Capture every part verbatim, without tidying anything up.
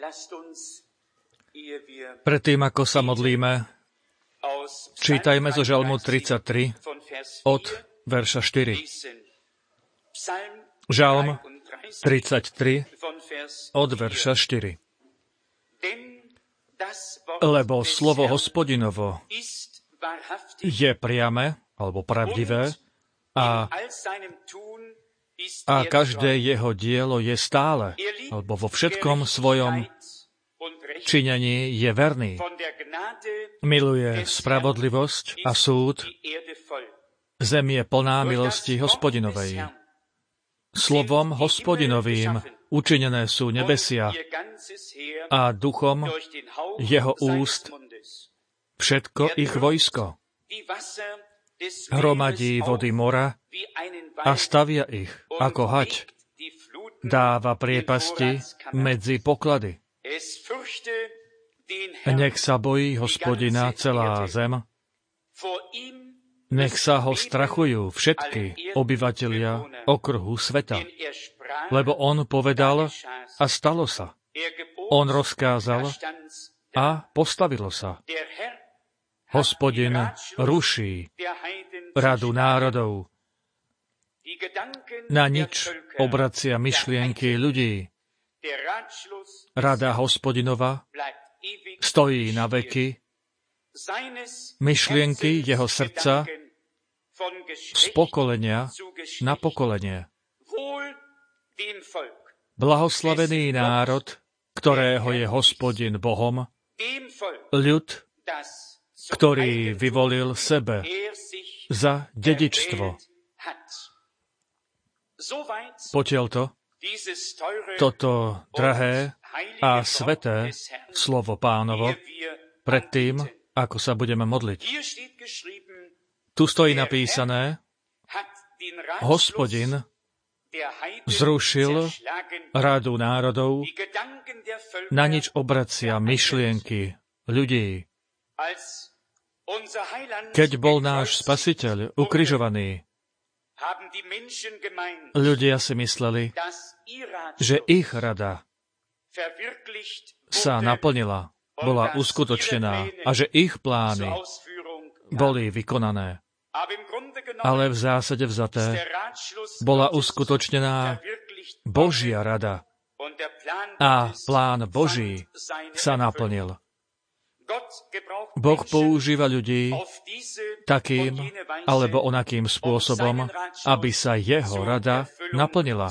Predtým, ako sa modlíme, čítajme zo Žalmu tridsaťtri od verša štyri. Žalm tridsaťtri od verša štyri. Lebo slovo Hospodinovo je priame, alebo pravdivé, a, a každé jeho dielo je stále, alebo vo všetkom svojom činení je verný. Miluje spravodlivosť a súd. Zem je plná milosti Hospodinovej. Slovom Hospodinovým učinené sú nebesia a duchom jeho úst všetko ich vojsko. Hromadí vody mora a stavia ich ako hať. Dáva priepasti medzi poklady. Nech sa bojí Hospodina celá zem. Nech sa ho strachujú všetky obyvatelia okruhu sveta. Lebo on povedal a stalo sa. On rozkázal a postavilo sa. Hospodin ruší radu národov. Na nič obracia myšlienky ľudí. Rada Hospodinova stojí na veky. Myšlienky jeho srdca z pokolenia na pokolenie. Blahoslavený národ, ktorého je Hospodin Bohom, ľud, ktorý vyvolil sebe za dedičstvo. Potiaľto toto drahé a sveté slovo Pánovo predtým, ako sa budeme modliť. Tu stojí napísané, Hospodin zrušil radu národov, na nič obracia myšlienky ľudí. Keď bol náš Spasiteľ ukrižovaný, ľudia si mysleli, že ich rada sa naplnila, bola uskutočnená a že ich plány boli vykonané. Ale v zásade vzaté bola uskutočnená Božia rada a plán Boží sa naplnil. Boh používa ľudí takým alebo onakým spôsobom, aby sa jeho rada naplnila.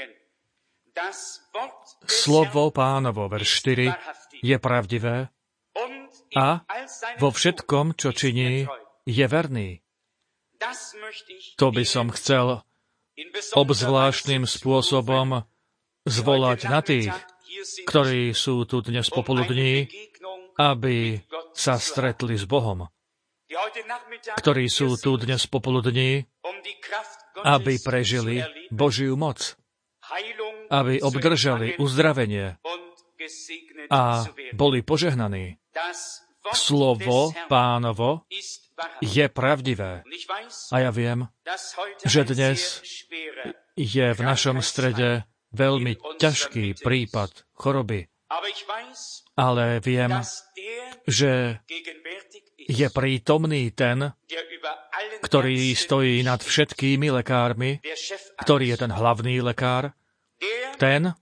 Slovo Pánovo, verš štyri, je pravdivé a vo všetkom, čo činí, je verný. To by som chcel obzvláštnym spôsobom zvolať na tých, ktorí sú tu dnes popoludní, aby sa stretli s Bohom. Ktorí sú tu dnes popoludní, aby prežili Božiu moc. Aby obdržali uzdravenie a boli požehnaní. Slovo Pánovo je pravdivé. A ja viem, že dnes je v našom strede veľmi ťažký prípad choroby. Ale viem, že je prítomný ten, ktorý stojí nad všetkými lekármi, ktorý je ten hlavný lekár, ten,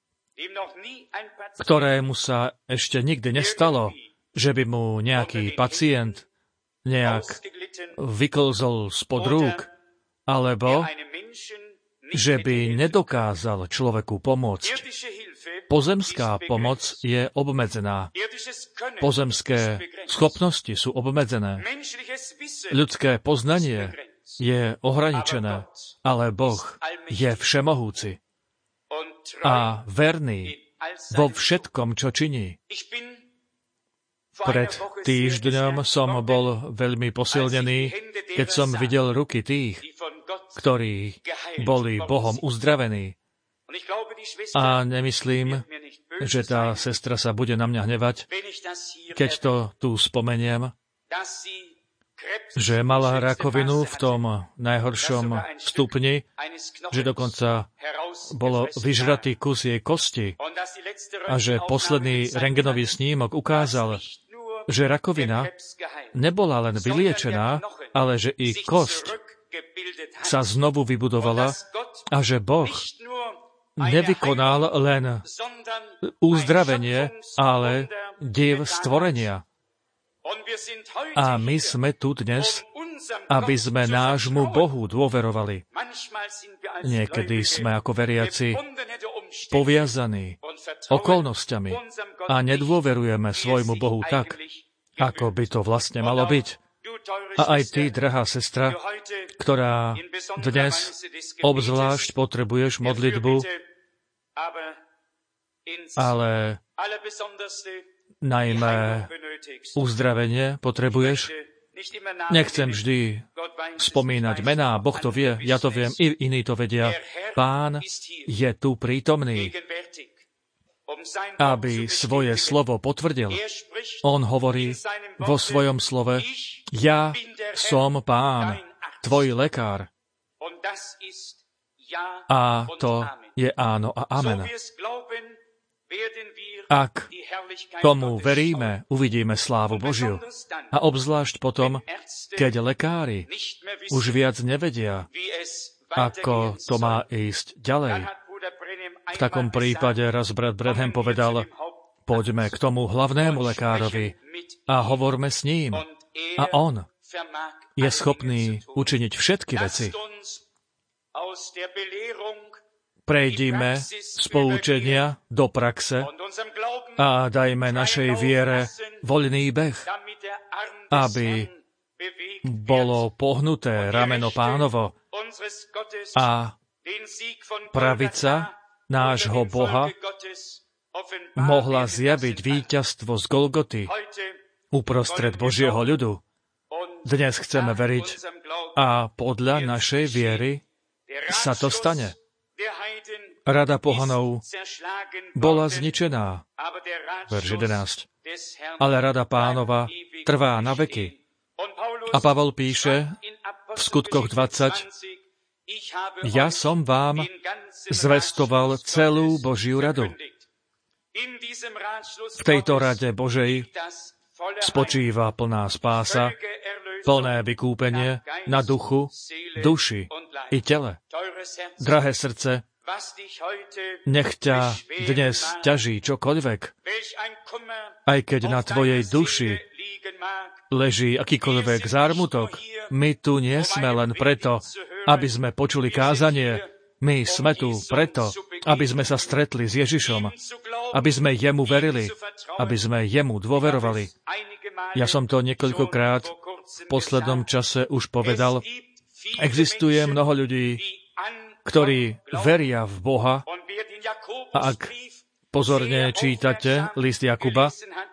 ktorému sa ešte nikdy nestalo, že by mu nejaký pacient nejak vyklzol spod rúk, alebo že by nedokázal človeku pomôcť. Pozemská pomoc je obmedzená. Pozemské schopnosti sú obmedzené. Ľudské poznanie je ohraničené, ale Boh je všemohúci a verný vo všetkom, čo činí. Pred týždňom som bol veľmi posilnený, keď som videl ruky tých, ktorí boli Bohom uzdravení. A nemyslím, že tá sestra sa bude na mňa hnevať, keď to tu spomeniem, že mala rakovinu v tom najhoršom stupni, že dokonca bolo vyžratý kus jej kosti a že posledný rentgenový snímok ukázal, že rakovina nebola len vyliečená, ale že i kosť sa znovu vybudovala a že Boh nevykonal len uzdravenie, ale div stvorenia. A my sme tu dnes, aby sme nášmu Bohu dôverovali. Niekedy sme ako veriaci poviazaní okolnostiami a nedôverujeme svojmu Bohu tak, ako by to vlastne malo byť. A aj ty, drahá sestra, ktorá dnes obzvlášť potrebuješ modlitbu, ale najmä uzdravenie potrebuješ. Nechcem vždy spomínať mená, Boh to vie, ja to viem, i iní to vedia. Pán je tu prítomný, aby svoje slovo potvrdil. On hovorí vo svojom slove, ja som Pán, tvoj lekár. A to je áno a amen. Ak tomu veríme, uvidíme slávu Božiu. A obzvlášť potom, keď lekári už viac nevedia, ako to má ísť ďalej. V takom prípade raz brat Branham povedal, poďme k tomu hlavnému lekárovi a hovorme s ním. A on je schopný učiniť všetky veci. Prejdime z poučenia do praxe a dajme našej viere voľný beh, aby bolo pohnuté rameno Pánovo a pravica nášho Boha mohla zjaviť víťazstvo z Golgoty uprostred Božieho ľudu. Dnes chceme veriť a podľa našej viery sa to stane. Rada pohanov bola zničená, verš jedenásť, ale rada Pánova trvá na veky. A Pavol píše v skutkoch dvadsať, ja som vám zvestoval celú Božiu radu. V tejto rade Božej spočíva plná spása, plné vykúpenie na duchu, duši i tele. Drahé srdce, nech ťa dnes ťaží čokoľvek, aj keď na tvojej duši leží akýkoľvek zármutok. My tu nie sme len preto, aby sme počuli kázanie. My sme tu preto, aby sme sa stretli s Ježišom, aby sme jemu verili, aby sme jemu dôverovali. Ja som to niekoľkokrát v poslednom čase už povedal. Existuje mnoho ľudí, ktorí veria v Boha, a ak pozorne čítate list Jakuba,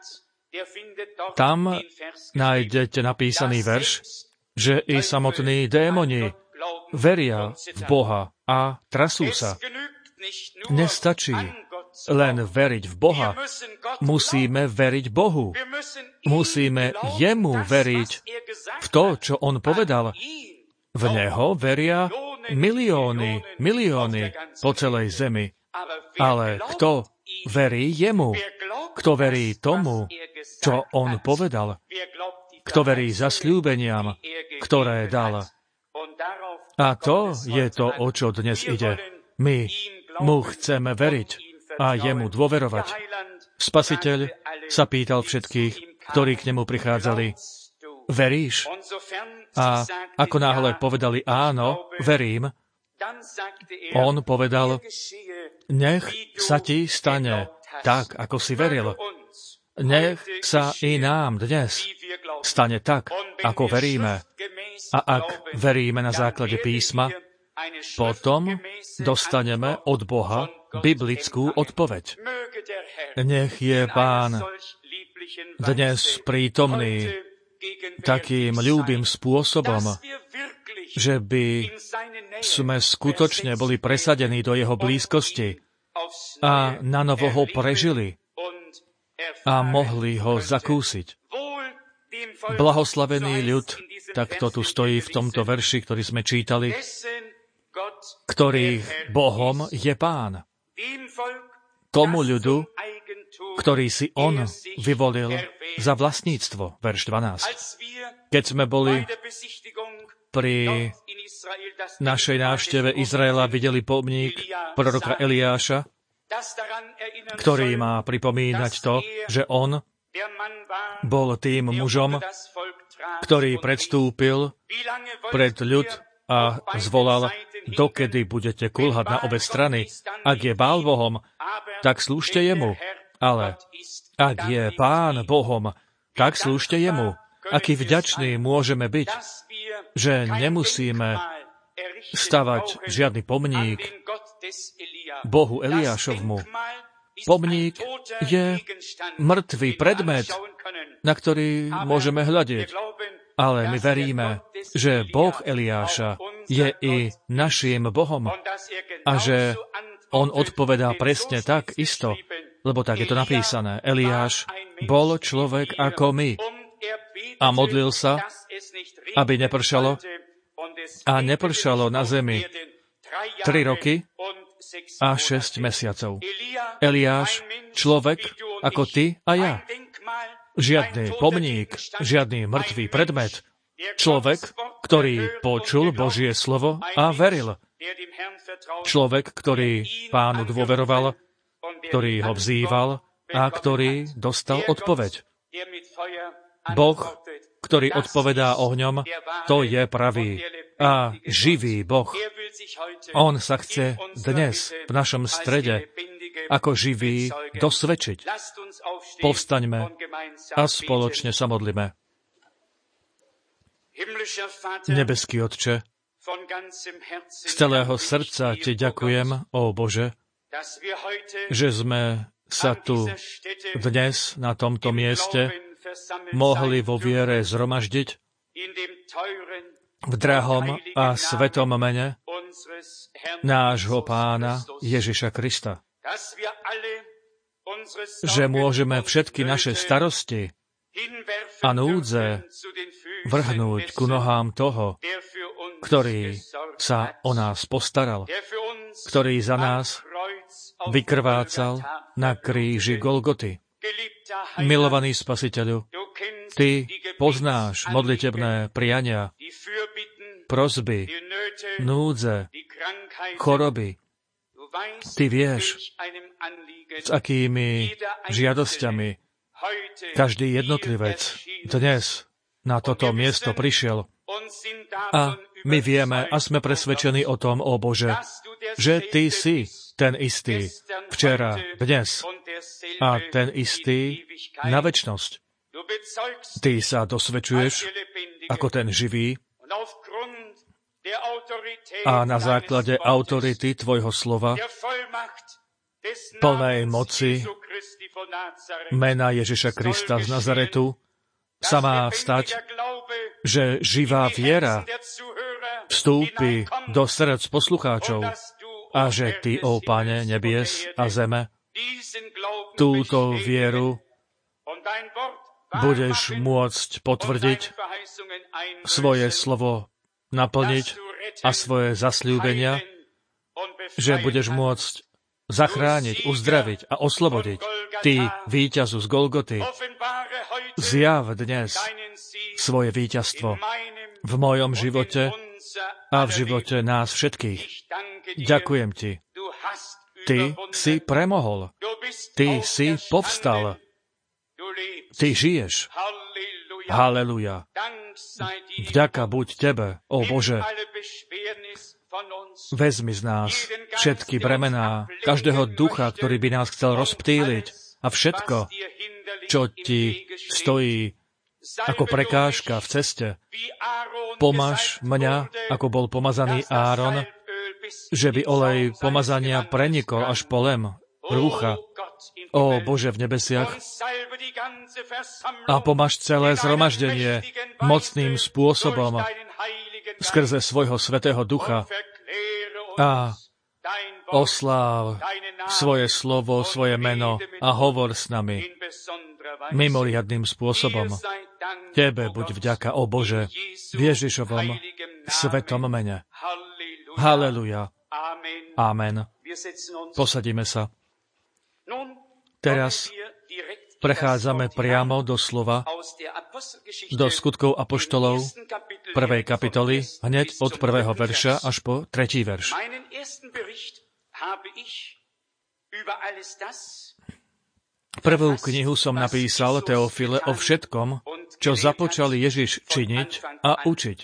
tam nájdete napísaný verš, že i samotní démoni veria v Boha a trasú sa. Nestačí len veriť v Boha, musíme veriť Bohu. Musíme jemu veriť v to, čo on povedal. V neho veria milióny, milióny po celej zemi. Ale kto verí jemu? Kto verí tomu, čo on povedal? Kto verí zasľúbeniam, ktoré dal? A to je to, o čo dnes ide. My mu chceme veriť a jemu dôverovať. Spasiteľ sa pýtal všetkých, ktorí k nemu prichádzali, veríš? A ako náhle povedali áno, verím, on povedal, nech sa ti stane tak, ako si veril. Nech sa i nám dnes stane tak, ako veríme. A ak veríme na základe písma, potom dostaneme od Boha biblickú odpoveď. Nech je Pán dnes prítomný takým ľúbym spôsobom, že by sme skutočne boli presadení do jeho blízkosti a nanovo ho prežili a mohli ho zakúsiť. Blahoslavený ľud tak to tu stojí v tomto verši, ktorý sme čítali, ktorý Bohom je Pán. Tomu ľudu, ktorý si on vyvolil za vlastníctvo, verš dvanásť. Keď sme boli pri našej návšteve Izraela, videli pomník proroka Eliáša, ktorý má pripomínať to, že on bol tým mužom, ktorý predstúpil pred ľud a zvolal, dokedy budete kulhať na obe strany. Ak je Bál Bohom, tak slúžte jemu. Ale ak je Pán Bohom, tak slúžte jemu. Aký vďační môžeme byť, že nemusíme stavať žiadny pomník Bohu Eliášovmu. Pomník je mŕtvý predmet, na ktorý môžeme hľadiť. Ale my veríme, že Boh Eliáša je i naším Bohom a že on odpovedá presne tak isto, lebo tak je to napísané. Eliáš bol človek ako my a modlil sa, aby nepršalo, a nepršalo na zemi tri roky a šesť mesiacov. Eliáš, človek ako ty a ja. Žiadny pomník, žiadny mŕtvý predmet. Človek, ktorý počul Božie slovo a veril. Človek, ktorý Pánu dôveroval, ktorý ho vzýval a ktorý dostal odpoveď. Boh, ktorý odpovedá ohňom, to je pravý a živý Boh. On sa chce dnes v našom strede ako živý dosvedčiť. Povstaňme a spoločne sa modlíme. Nebeský Otče, z celého srdca Ti ďakujem, ó Bože, že sme sa tu dnes na tomto mieste mohli vo viere zhromaždiť v drahom a svetom mene nášho Pána Ježiša Krista. Že môžeme všetky naše starosti a núdze vrhnúť ku nohám toho, ktorý sa o nás postaral, ktorý za nás vykrvácal na kríži Golgoty. Milovaný Spasiteľu, Ty poznáš modlitebné priania, prosby, núdze, choroby. Ty vieš, s akými žiadosťami každý jednotlivec dnes na toto miesto prišiel. A my vieme a sme presvedčení o tom, ó Bože, že Ty si ten istý včera, dnes a ten istý na večnosť. Ty sa dosvedčuješ ako ten živý a na základe autority Tvojho slova, plnej moci mena Ježiša Krista z Nazaretu, sa má stať, že živá viera vstúpi do srdc poslucháčov a že Ty, ó Pane nebies a zeme, túto vieru budeš môcť potvrdiť, svoje slovo naplniť a svoje zasľúbenia, že budeš môcť zachrániť, uzdraviť a oslobodiť. Ty, víťazu z Golgoty, zjav dnes svoje víťazstvo v mojom živote a v živote nás všetkých. Ďakujem Ti. Ty si premohol. Ty si povstal. Ty žiješ. Halleluja. Vďaka buď Tebe, ó Bože. Vezmi z nás všetky bremená, každého ducha, ktorý by nás chcel rozptýliť a všetko, čo Ti stojí ako prekážka v ceste. Pomaž mňa, ako bol pomazaný Áron, že by olej pomazania prenikol až po lem rúcha. Ó Bože v nebesiach, a pomaž celé zhromaždenie mocným spôsobom skrze svojho Svätého Ducha a osláv svoje slovo, svoje meno a hovor s nami mimoriadnym spôsobom. Tebe buď vďaka, o Bože, v Ježišovom svetom mene. Haleluja. Amen. Posadíme sa. Teraz prechádzame priamo do slova, do skutkov apoštolov, prvej kapitoly, hneď od prvého verša až po tretí verš. Prvú knihu som napísal, Teofile, o všetkom, čo započal Ježiš činiť a učiť.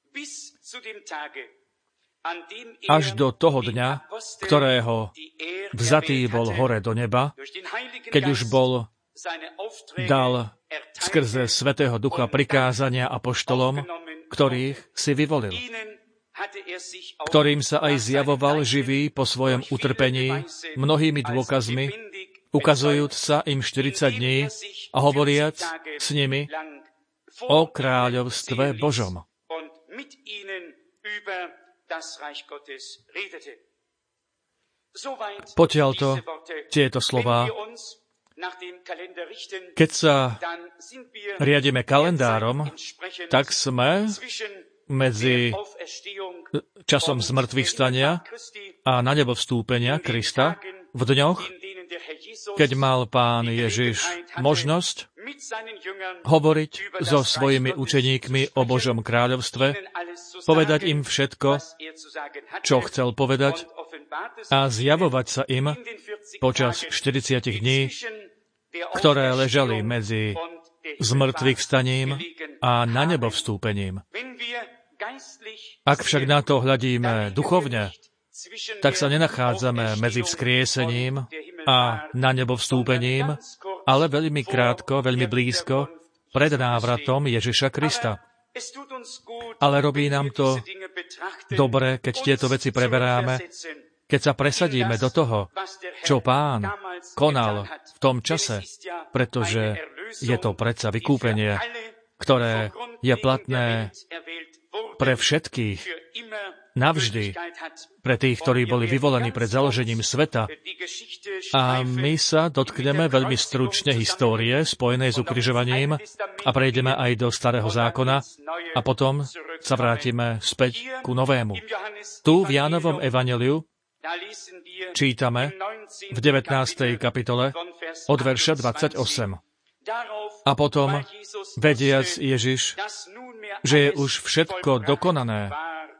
Až do toho dňa, ktorého vzatý bol hore do neba, keď už bol dal skrze Svätého Ducha prikázania apoštolom, ktorých si vyvolil, ktorým sa aj zjavoval živý po svojom utrpení mnohými dôkazmi, ukazujúc sa im štyridsať dní a hovoriac s nimi o kráľovstve Božom. Potiaľto tieto slová, keď sa riadime kalendárom, tak sme medzi časom zmrtvých stania a na nebo vstúpenia Krista v dňoch, keď mal Pán Ježiš možnosť hovoriť so svojimi učeníkmi o Božom kráľovstve, povedať im všetko, čo chcel povedať a zjavovať sa im počas štyridsať dní, ktoré ležali medzi zmrtvých staním a na nebo vstúpením. Ak však na to hľadíme duchovne, tak sa nenachádzame medzi vzkriesením a na nebo vstúpením, ale veľmi krátko, veľmi blízko pred návratom Ježiša Krista. Ale robí nám to dobre, keď tieto veci preberáme, keď sa presadíme do toho, čo Pán konal v tom čase, pretože je to predsa vykúpenie, ktoré je platné pre všetkých, navždy, pre tých, ktorí boli vyvolení pred založením sveta. A my sa dotkneme veľmi stručne histórie spojenej s ukrižovaním a prejdeme aj do Starého zákona a potom sa vrátime späť ku Novému. Tu v Jánovom evanjeliu čítame v devätnástej kapitole od verša dvadsaťosem. A potom, vediac Ježiš, že je už všetko dokonané,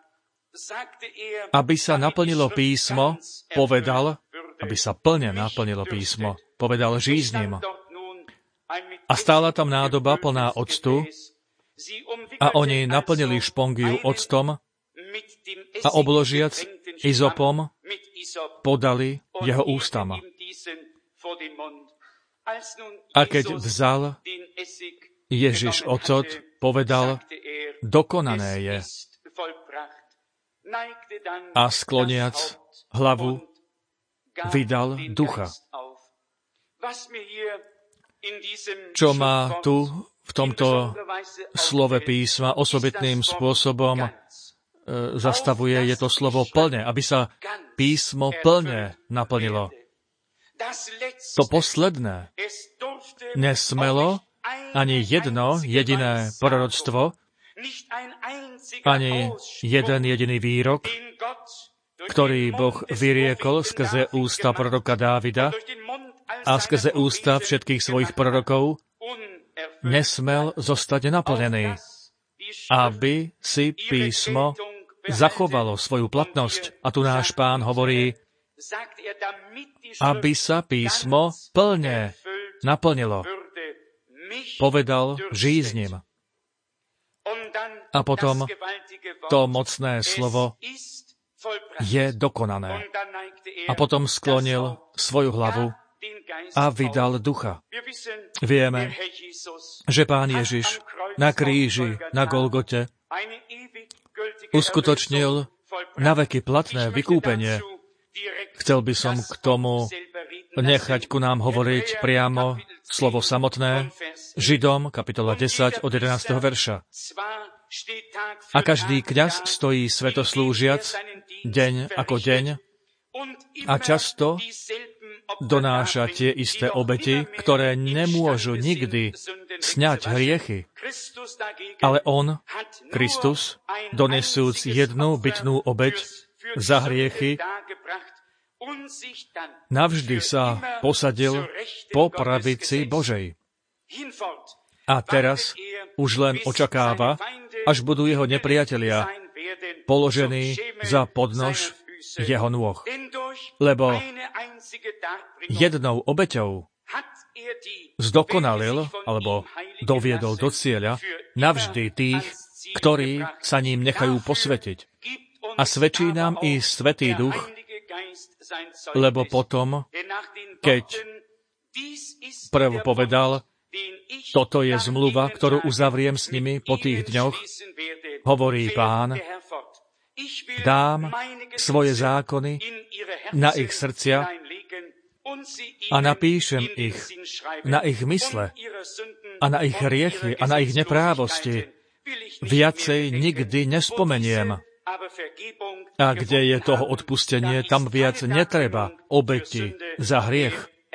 aby sa naplnilo písmo, povedal, aby sa plne naplnilo písmo, povedal žízním. A stála tam nádoba plná octu a oni naplnili špongiu octom a obložiac izopom podali jeho ústam. A keď vzal Ježiš ocot, povedal, dokonané je. A skloniac hlavu vydal ducha. Čo ma tu v tomto slove písma osobitným spôsobom zastavuje, je to slovo plne, aby sa písmo plne naplnilo. To posledné nesmelo ani jedno jediné proroctvo, ani jeden jediný výrok, ktorý Boh vyriekol skrze ústa proroka Dávida a skrze ústa všetkých svojich prorokov, nesmel zostať naplnený, aby si písmo zachovalo svoju platnosť. A tu náš Pán hovorí, aby sa písmo plne naplnilo. Povedal žízním. A potom to mocné slovo je dokonané. A potom sklonil svoju hlavu a vydal ducha. Vieme, že Pán Ježiš na kríži, na Golgote, uskutočnil na veky platné vykúpenie. Chcel by som k tomu nechať ku nám hovoriť priamo slovo samotné, Židom, kapitola desať, od jedenásteho verša. A každý kňaz stojí svetoslúžiac, deň ako deň, a často donáša tie isté obety, ktoré nemôžu nikdy sňať hriechy. Ale on, Kristus, donesúc jednu bytnú obeť za hriechy, navždy sa posadil po pravici Božej. A teraz už len očakáva, až budú jeho nepriatelia položení za podnož jeho nôh. Lebo jednou obeťou zdokonalil, alebo doviedol do cieľa, navždy tých, ktorí sa ním nechajú posvetiť. A svedčí nám i Svätý Duch, lebo potom, keď prv povedal, toto je zmluva, ktorú uzavriem s nimi po tých dňoch, hovorí Pán, dám svoje zákony na ich srdcia a napíšem ich na ich mysle a na ich hriechy a na ich neprávosti. Viacej nikdy nespomeniem. A kde je toho odpustenie, tam viac netreba obeti za hriech.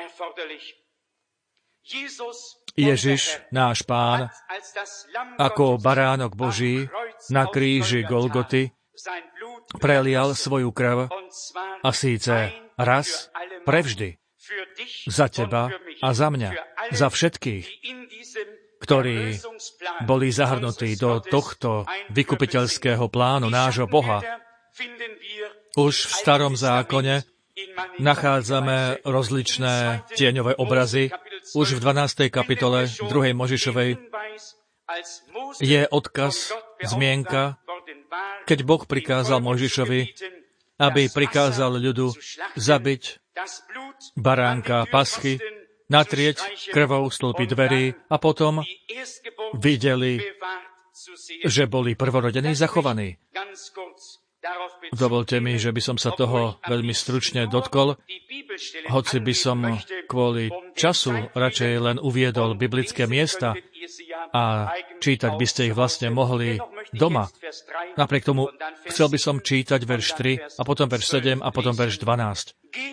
Ježiš, náš Pán, ako baránok Boží na kríži Golgoty prelial svoju krv, a síce raz prevždy, za teba a za mňa, za všetkých, ktorí boli zahrnutí do tohto vykupiteľského plánu nášho Boha. Už v Starom zákone nachádzame rozličné tieňové obrazy. Už v dvanástej kapitole druhej Možišovej je odkaz, zmienka, keď Boh prikázal Mojžišovi, aby prikázal ľudu zabiť baránka paschy, natrieť krvou stĺpy dverí a potom videli, že boli prvorodení zachovaní. Dovolte mi, že by som sa toho veľmi stručne dotkol, hoci by som kvôli času radšej len uviedol biblické miesta a čítať by ste ich vlastne mohli doma. Napriek tomu chcel by som čítať verš tri a potom verš sedem a potom verš dvanásť.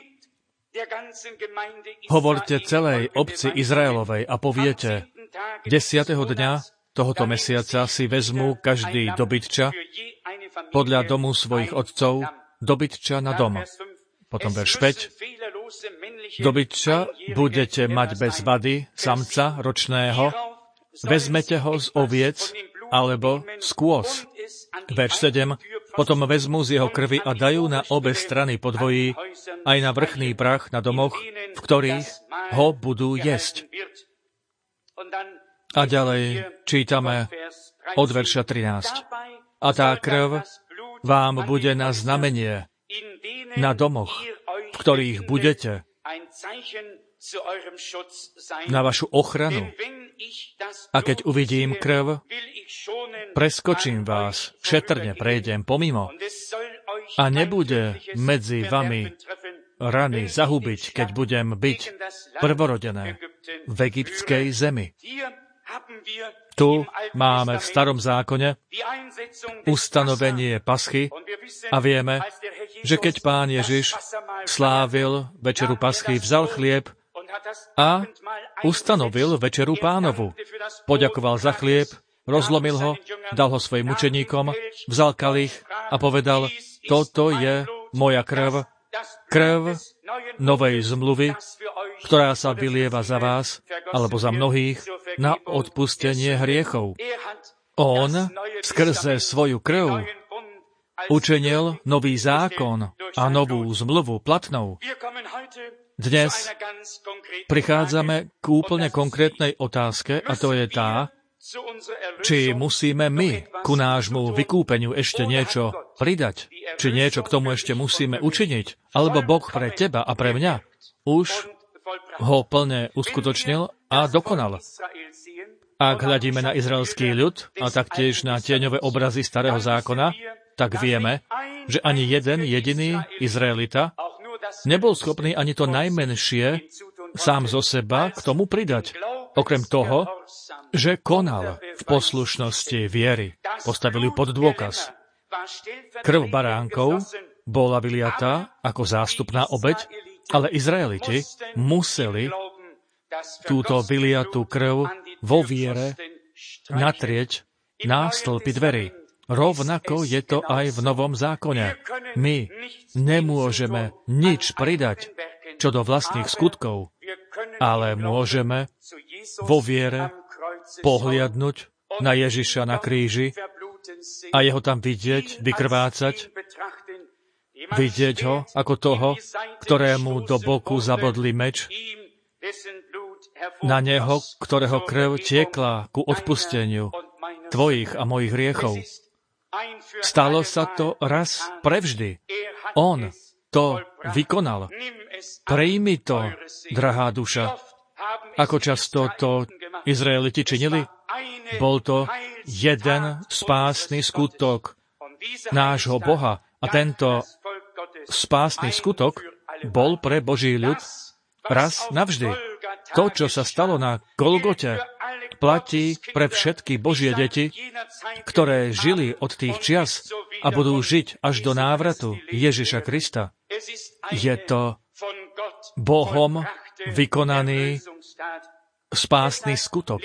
Hovorte celej obci Izraelovej a poviete, desiateho dňa tohoto mesiaca si vezmú každý dobytča podľa domu svojich otcov, dobytča na dom. Potom verš päť. Dobytča budete mať bez vady, samca ročného, vezmete ho z oviec alebo z kôz. Verš sedem. Potom vezmú z jeho krvi a dajú na obe strany podvojí, aj na vrchný prach na domoch, v ktorých ho budú jesť. A ďalej čítame od verša trinásť. A tá krv vám bude na znamenie na domoch, v ktorých budete, na vašu ochranu. A keď uvidím krv, preskočím vás, šetrne prejdem pomimo a nebude medzi vami rany zahubiť, keď budem byť prvorodené v egyptskej zemi. Tu máme v Starom zákone ustanovenie paschy a vieme, že keď Pán Ježiš slávil večeru paschy, vzal chlieb a ustanovil večeru Pánovu. Poďakoval za chlieb, rozlomil ho, dal ho svojim učeníkom, vzal kalich a povedal, toto je moja krv, krv novej zmluvy, ktorá sa vylieva za vás, alebo za mnohých, na odpustenie hriechov. On skrze svoju krv učinil nový zákon a novú zmluvu platnou. Dnes prichádzame k úplne konkrétnej otázke, a to je tá, či musíme my ku nášmu vykúpeniu ešte niečo pridať, či niečo k tomu ešte musíme učiniť, alebo Boh pre teba a pre mňa už ho plne uskutočnil a dokonal. Ak hľadíme na izraelský ľud a taktiež na tieňové obrazy Starého zákona, tak vieme, že ani jeden jediný Izraelita nebol schopný ani to najmenšie sám zo seba k tomu pridať. Okrem toho, že konal v poslušnosti viery. Postavili ju pod dôkaz. Krv baránkov bola vyliatá ako zástupná obeť, ale Izraeliti museli túto vyliatú krv vo viere natrieť nástĺpy dverí. Rovnako je to aj v Novom zákone. My nemôžeme nič pridať čo do vlastných skutkov, ale môžeme vo viere pohliadnuť na Ježiša na kríži a jeho tam vidieť, vykrvácať, vidieť ho ako toho, ktorému do boku zabodli meč, na neho, ktorého krv tiekla ku odpusteniu tvojich a mojich hriechov. Stalo sa to raz prevždy. On to vykonal. Prijmi to, drahá duša. Ako často to Izraeliti činili? Bol to jeden spásny skutok nášho Boha. A tento spásny skutok bol pre Boží ľud raz navždy. To, čo sa stalo na Golgote, platí pre všetky Božie deti, ktoré žili od tých čias a budú žiť až do návratu Ježiša Krista. Je to Bohom vykonaný spásny skutok.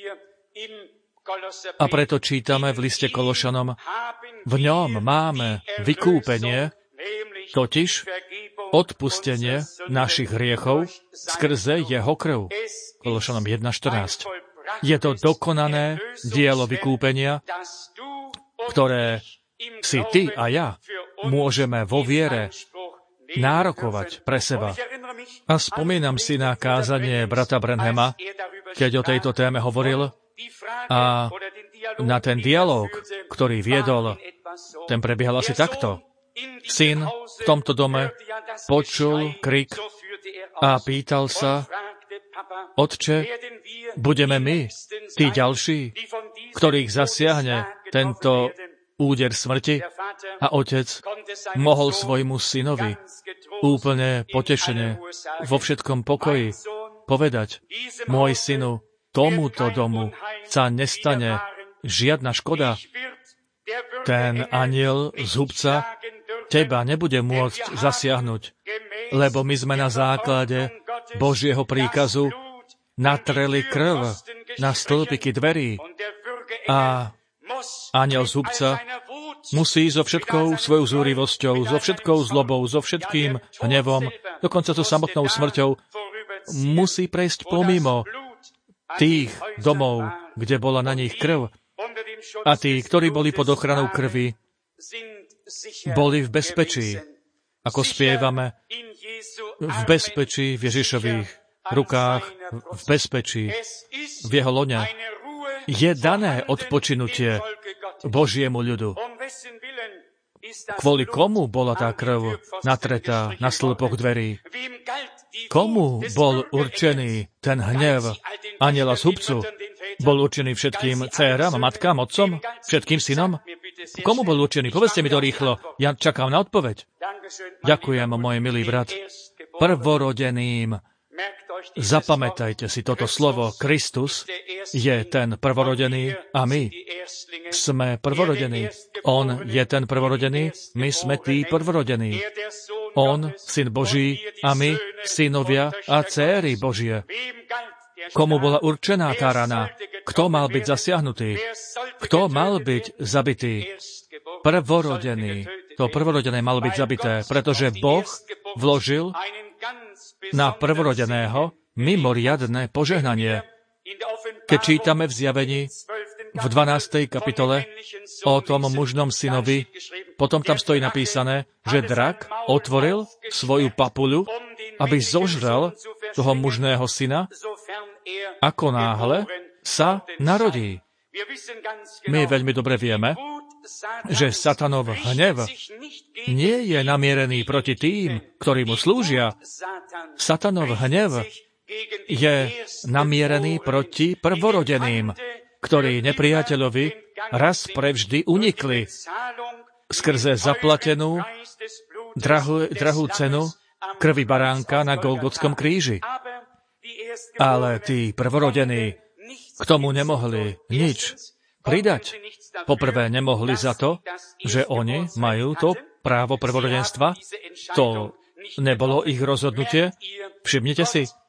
A preto čítame v liste Kološanom, v ňom máme vykúpenie, totiž odpustenie našich hriechov skrze jeho krv. Kološanom jeden štrnásť. Je to dokonané dielo vykúpenia, ktoré si ty a ja môžeme vo viere nárokovať pre seba. A spomínam si na kázanie brata Branhama, keď o tejto téme hovoril, a na ten dialóg, ktorý viedol, ten prebiehal asi takto. Syn v tomto dome počul krik a pýtal sa, Otče, budeme my, tí ďalší, ktorých zasiahne tento úder smrti? A otec mohol svojmu synovi úplne potešene, vo všetkom pokoji povedať, môj synu, tomuto domu sa nestane žiadna škoda. Ten anjel z hubca teba nebude môcť zasiahnuť, lebo my sme na základe Božieho príkazu natreli krv na stĺpiky dverí a anjel z hubca musí so všetkou svojou zúrivosťou, so všetkou zlobou, so všetkým hnevom, dokonca so samotnou smrťou, musí prejsť pomimo tých domov, kde bola na nich krv. A tí, ktorí boli pod ochranou krvi, boli v bezpečí, ako spievame, v bezpečí v Ježišových rukách, v bezpečí, v jeho lone. Je dané odpočinutie Božiemu ľudu. Kvôli komu bola tá krv natretá na stĺpoch dverí? Komu bol určený ten hnev anjela z hubcu? Bol určený všetkým dcéram, matkám, otcom, všetkým synom? Komu bol určený? Povedzte mi to rýchlo. Ja čakám na odpoveď. Ďakujem, môj milý brat. Prvorodeným. Zapamätajte si toto slovo. Kristus je ten prvorodený a my sme prvorodení. On je ten prvorodený, my sme tí prvorodení. On, Syn Boží, a my, synovia a dcéry Božie. Komu bola určená tá rana? Kto mal byť zasiahnutý? Kto mal byť zabitý? Prvorodený. To prvorodené malo byť zabité, pretože Boh vložil na prvorodeného mimoriadne požehnanie. Keď čítame v Zjavení v dvanástej kapitole o tom mužnom synovi, potom tam stojí napísané, že drak otvoril svoju papuľu, aby zožrel toho mužného syna, ako náhle sa narodí. My veľmi dobre vieme, že Satanov hnev nie je namierený proti tým, ktorí mu slúžia. Satanov hnev je namierený proti prvorodeným, ktorí nepriateľovi raz prevždy unikli skrze zaplatenú drahú, drahú cenu krvi baránka na Golgotskom kríži. Ale tí prvorodení k tomu nemohli nič pridať. Poprvé nemohli za to, že oni majú to právo prvorodenstva. To nebolo ich rozhodnutie. Všimnite si,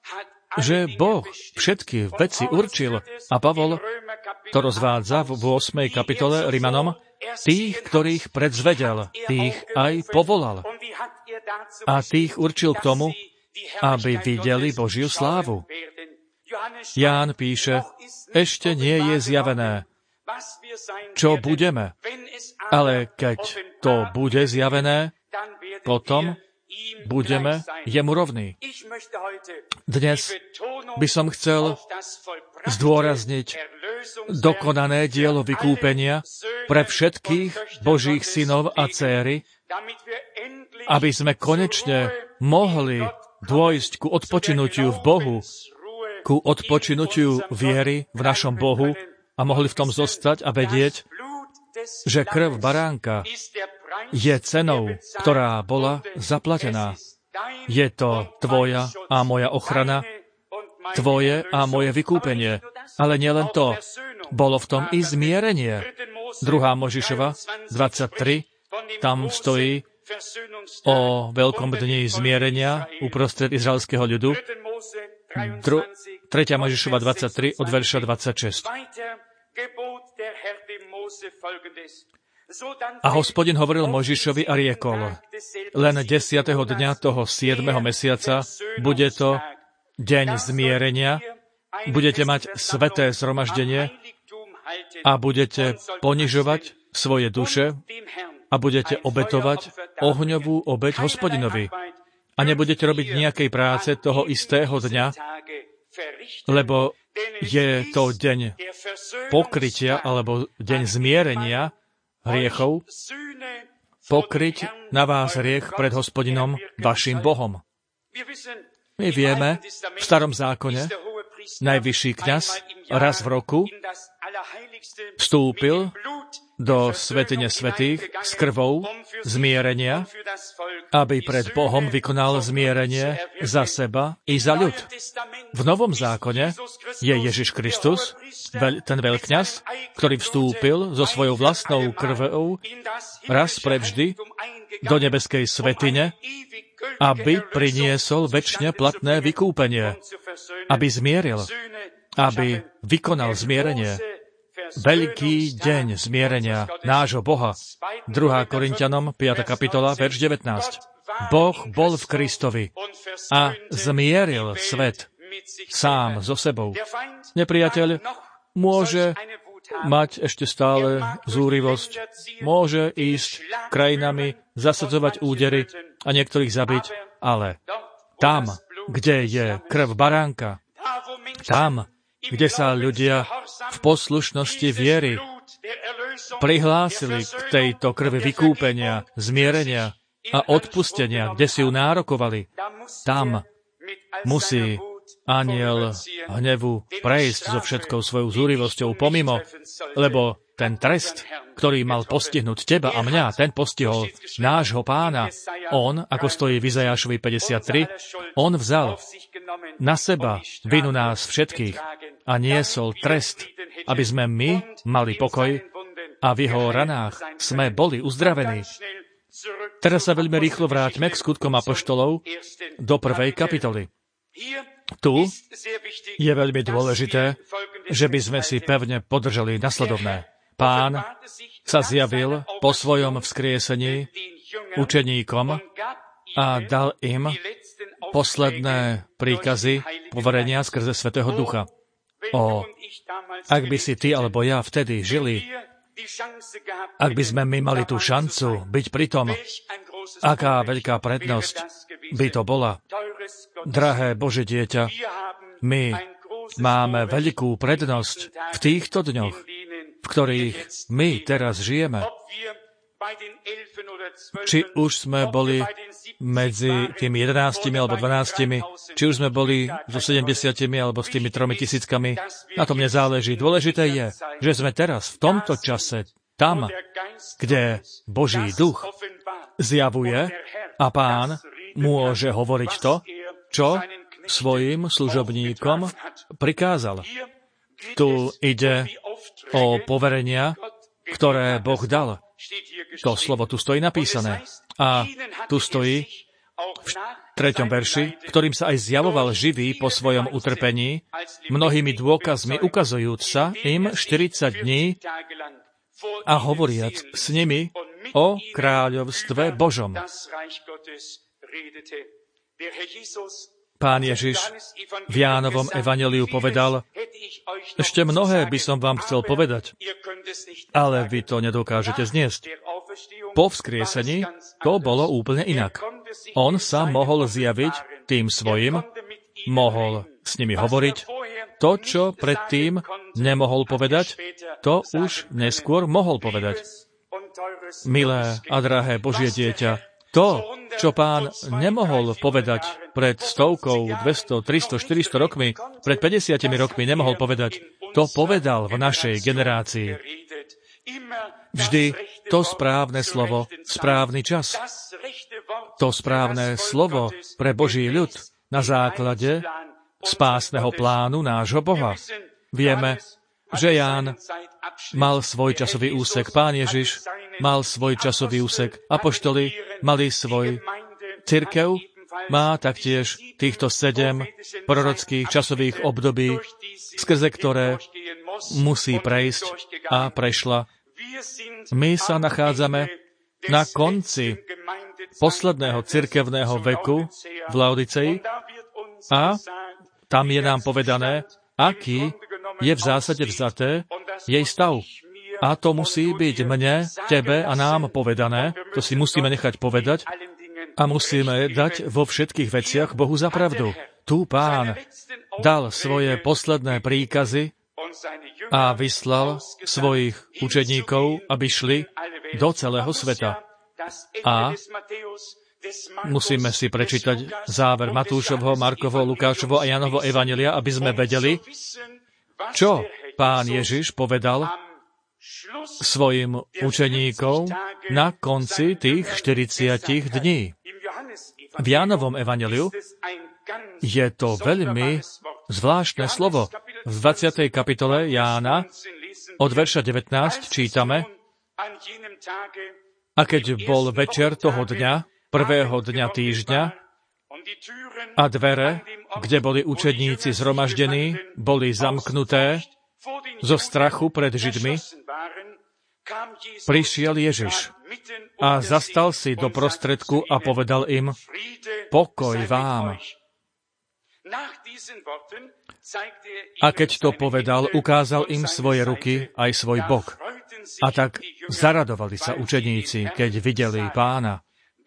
že Boh všetky veci určil a Pavol to rozvádza v ôsmej kapitole Rimanom, tých, ktorých predzvedel, tých aj povolal. A tých určil k tomu, aby videli Božiu slávu. Ján píše, ešte nie je zjavené, čo budeme, ale keď to bude zjavené, potom budeme jemu rovní. Dnes by som chcel zdôrazniť dokonané dielo vykúpenia pre všetkých Božích synov a dcéry, aby sme konečne mohli dôjsť ku odpočinutiu v Bohu, ku odpočinutiu viery v našom Bohu a mohli v tom zostať a vedieť, že krv baránka je cenou, ktorá bola zaplatená. Je to tvoja a moja ochrana, tvoje a moje vykúpenie. Ale nielen to, bolo v tom i zmierenie. druhá Možišova dvadsaťtri, tam stojí o veľkom dni zmierenia uprostred izraelského ľudu. Dru- tretia Možišova dvadsaťtri od verša dvadsaťšesť. A Hospodin hovoril Možišovi a riekol, len desiateho dňa toho siedmeho mesiaca bude to deň zmierenia, budete mať sveté zhromaždenie a budete ponižovať svoje duše a budete obetovať ohňovú obeť Hospodinovi. A nebudete robiť nejakej práce toho istého dňa, lebo je to deň pokrytia alebo deň zmierenia hriechov, pokryť na vás hriech pred Hospodinom, vašim Bohom. My vieme, v Starom zákone najvyšší kňaz raz v roku vstúpil do svätyne svätých s krvou zmierenia, aby pred Bohom vykonal zmierenie za seba i za ľud. V Novom zákone je Ježiš Kristus, ten veľkňaz, ktorý vstúpil so svojou vlastnou krvou raz prevždy do nebeskej svätyne, aby priniesol večne platné vykúpenie, aby zmieril, aby vykonal zmierenie. Veľký deň zmierenia nášho Boha. druhá Korinťanom, piata kapitola, verš devätnásť. Boh bol v Kristovi a zmieril svet sám so sebou. Nepriateľ môže mať ešte stále zúrivosť, môže ísť krajinami, zasadzovať údery a niektorých zabiť, ale tam, kde je krv baránka, tam, kde sa ľudia v poslušnosti viery prihlásili k tejto krvi vykúpenia, zmierenia a odpustenia, kde si ju nárokovali, tam musí anjel hnevu prejsť so všetkou svojou zúrivosťou pomimo, lebo ten trest, ktorý mal postihnúť teba a mňa, ten postihol nášho Pána. On, ako stojí v Izajášovi päťdesiattri, on vzal na seba vinu nás všetkých a niesol trest, aby sme my mali pokoj a v jeho ranách sme boli uzdravení. Teraz sa veľmi rýchlo vráťme k skutkom apoštolov do prvej kapitoly. Tu je veľmi dôležité, že by sme si pevne podržali nasledovné. Pán sa zjavil po svojom vzkriesení učeníkom a dal im posledné príkazy poverenia skrze Svätého Ducha. O, ak by si ty alebo ja vtedy žili, ak by sme my mali tú šancu byť pri tom, aká veľká prednosť by to bola. Drahé Bože dieťa, my máme veľkú prednosť v týchto dňoch, v ktorých my teraz žijeme. Či už sme boli medzi tými jedenáctimi alebo dvanáctimi, či už sme boli so sedemdesiatimi alebo s tými tromi tisíckami, na tom nezáleží. Dôležité je, že sme teraz v tomto čase tam, kde Boží duch zjavuje a Pán môže hovoriť to, čo svojim služobníkom prikázal. Tu ide o poverenia, ktoré Boh dal. To slovo tu stojí napísané. A tu stojí, treťom verši, ktorým sa aj zjavoval živý po svojom utrpení, mnohými dôkazmi ukazujúc sa im štyridsať dní a hovoriac s nimi o kráľovstve Božom. Pán Ježiš v Jánovom evanjeliu povedal, ešte mnohé by som vám chcel povedať, ale vy to nedokážete zniesť. Po vzkriesení to bolo úplne inak. On sa mohol zjaviť tým svojim, mohol s nimi hovoriť. To, čo predtým nemohol povedať, to už neskôr mohol povedať. Milé a drahé Božie dieťa, to, čo Pán nemohol povedať pred stovkou, dvesto, tristo, štyristo rokmi, pred päťdesiatimi rokmi nemohol povedať, to povedal v našej generácii. Vždy to správne slovo, správny čas. To správne slovo pre Boží ľud na základe spásneho plánu nášho Boha. Vieme, že Ján mal svoj časový úsek, Pán Ježiš mal svoj časový úsek, apoštoli mali svoj, cirkev má taktiež týchto sedem prorockých časových období, skrze ktoré musí prejsť a prešla. My sa nachádzame na konci posledného cirkevného veku v Laodicei a tam je nám povedané, aký je v zásade vzaté jej stav. A to musí byť mne, tebe a nám povedané, to si musíme nechať povedať a musíme dať vo všetkých veciach Bohu za pravdu. Tu Pán dal svoje posledné príkazy a vyslal svojich učeníkov, aby šli do celého sveta. A musíme si prečítať záver Matúšovho, Markovho, Lukášovho a Jánovho evanjelia, aby sme vedeli, čo Pán Ježiš povedal svojim učeníkom na konci tých štyridsiatich dní. V Jánovom evanjeliu je to veľmi zvláštne slovo. V dvadsiatej kapitole Jána od verša devätnásť čítame: A keď bol večer toho dňa, prvého dňa týždňa, a dvere, kde boli učedníci zhromaždení, boli zamknuté zo strachu pred Židmi, prišiel Ježiš a zastal si do prostredku a povedal im: Pokoj vám. A keď to povedal, ukázal im svoje ruky aj svoj bok. A tak zaradovali sa učeníci, keď videli Pána.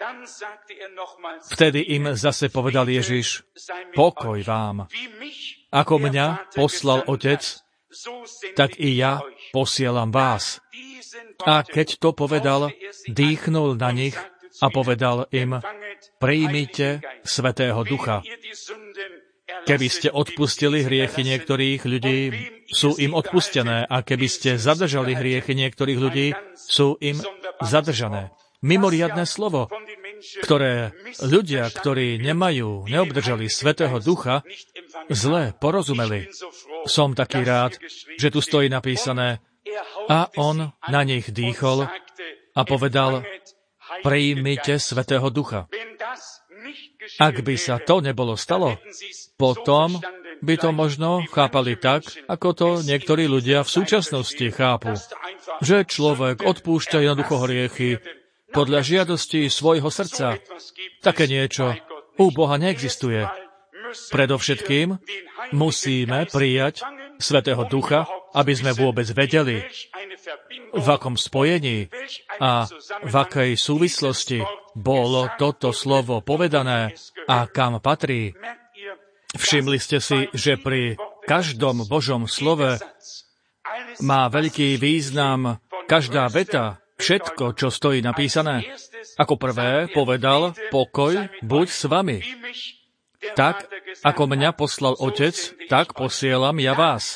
Vtedy im zase povedal Ježiš: Pokoj vám. Ako mňa poslal Otec, tak i ja posielam vás. A keď to povedal, dýchnul na nich a povedal im: Prijmite Svätého Ducha. Keby ste odpustili hriechy niektorých ľudí, sú im odpustené, a keby ste zadržali hriechy niektorých ľudí, sú im zadržané. Mimoriadne slovo, ktoré ľudia, ktorí nemajú, neobdržali Svätého Ducha, zle porozumeli. Som taký rád, že tu stojí napísané: A on na nich dýchol a povedal: Prijmite Svätého Ducha. Ak by sa to nebolo stalo, potom by to možno chápali tak, ako to niektorí ľudia v súčasnosti chápu, že človek odpúšťa jednoducho hriechy podľa žiadosti svojho srdca. Také niečo u Boha neexistuje. Predovšetkým musíme prijať Svätého Ducha, aby sme vôbec vedeli, v akom spojení a v akej súvislosti bolo toto slovo povedané a kam patrí. Všimli ste si, že pri každom Božom slove má veľký význam každá veta, všetko, čo stojí napísané. Ako prvé povedal: Pokoj buď s vami. Tak, ako mňa poslal Otec, tak posielam ja vás.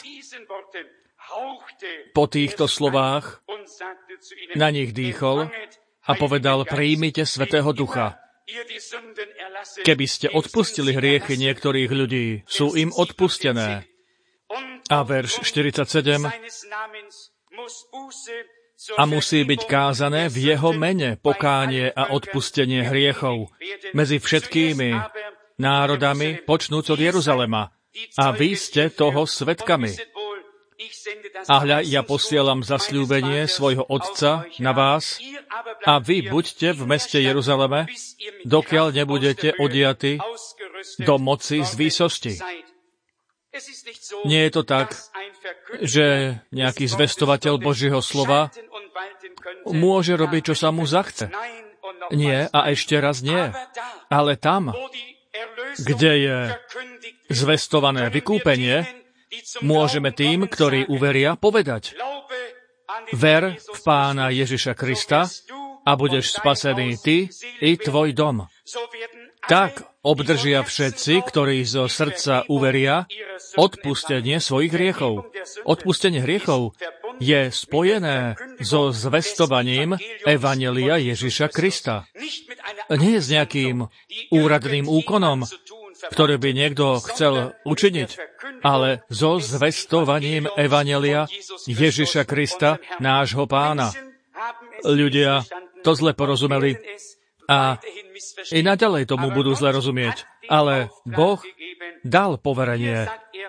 Po týchto slovách na nich dýchol a povedal: Prijmite Svätého Ducha. Keby ste odpustili hriechy niektorých ľudí, sú im odpustené. A verš štyridsaťsedem: a musí byť kázané v jeho mene pokánie a odpustenie hriechov medzi všetkými národami, počnúc od Jeruzalema. A vy ste toho svedkami. A hľa, ja posielam zasľúbenie svojho Otca na vás, a vy buďte v meste Jeruzaleme, dokiaľ nebudete odiaty do moci z výsosti. Nie je to tak, že nejaký zvestovateľ Božieho slova môže robiť, čo sa mu zachce. Nie, a ešte raz nie. Ale tam, kde je zvestované vykúpenie, môžeme tým, ktorí uveria, povedať: ver v Pána Ježiša Krista a budeš spasený ty i tvoj dom. Tak obdržia všetci, ktorí zo srdca uveria, odpustenie svojich hriechov. Odpustenie hriechov je spojené so zvestovaním Evanjelia Ježiša Krista. Nie s nejakým úradným úkonom, ktorý by niekto chcel učiniť, ale so zvestovaním Evanjelia Ježiša Krista, nášho Pána. Ľudia to zle porozumeli a i naďalej tomu budú zle rozumieť. Ale Boh dal poverenie.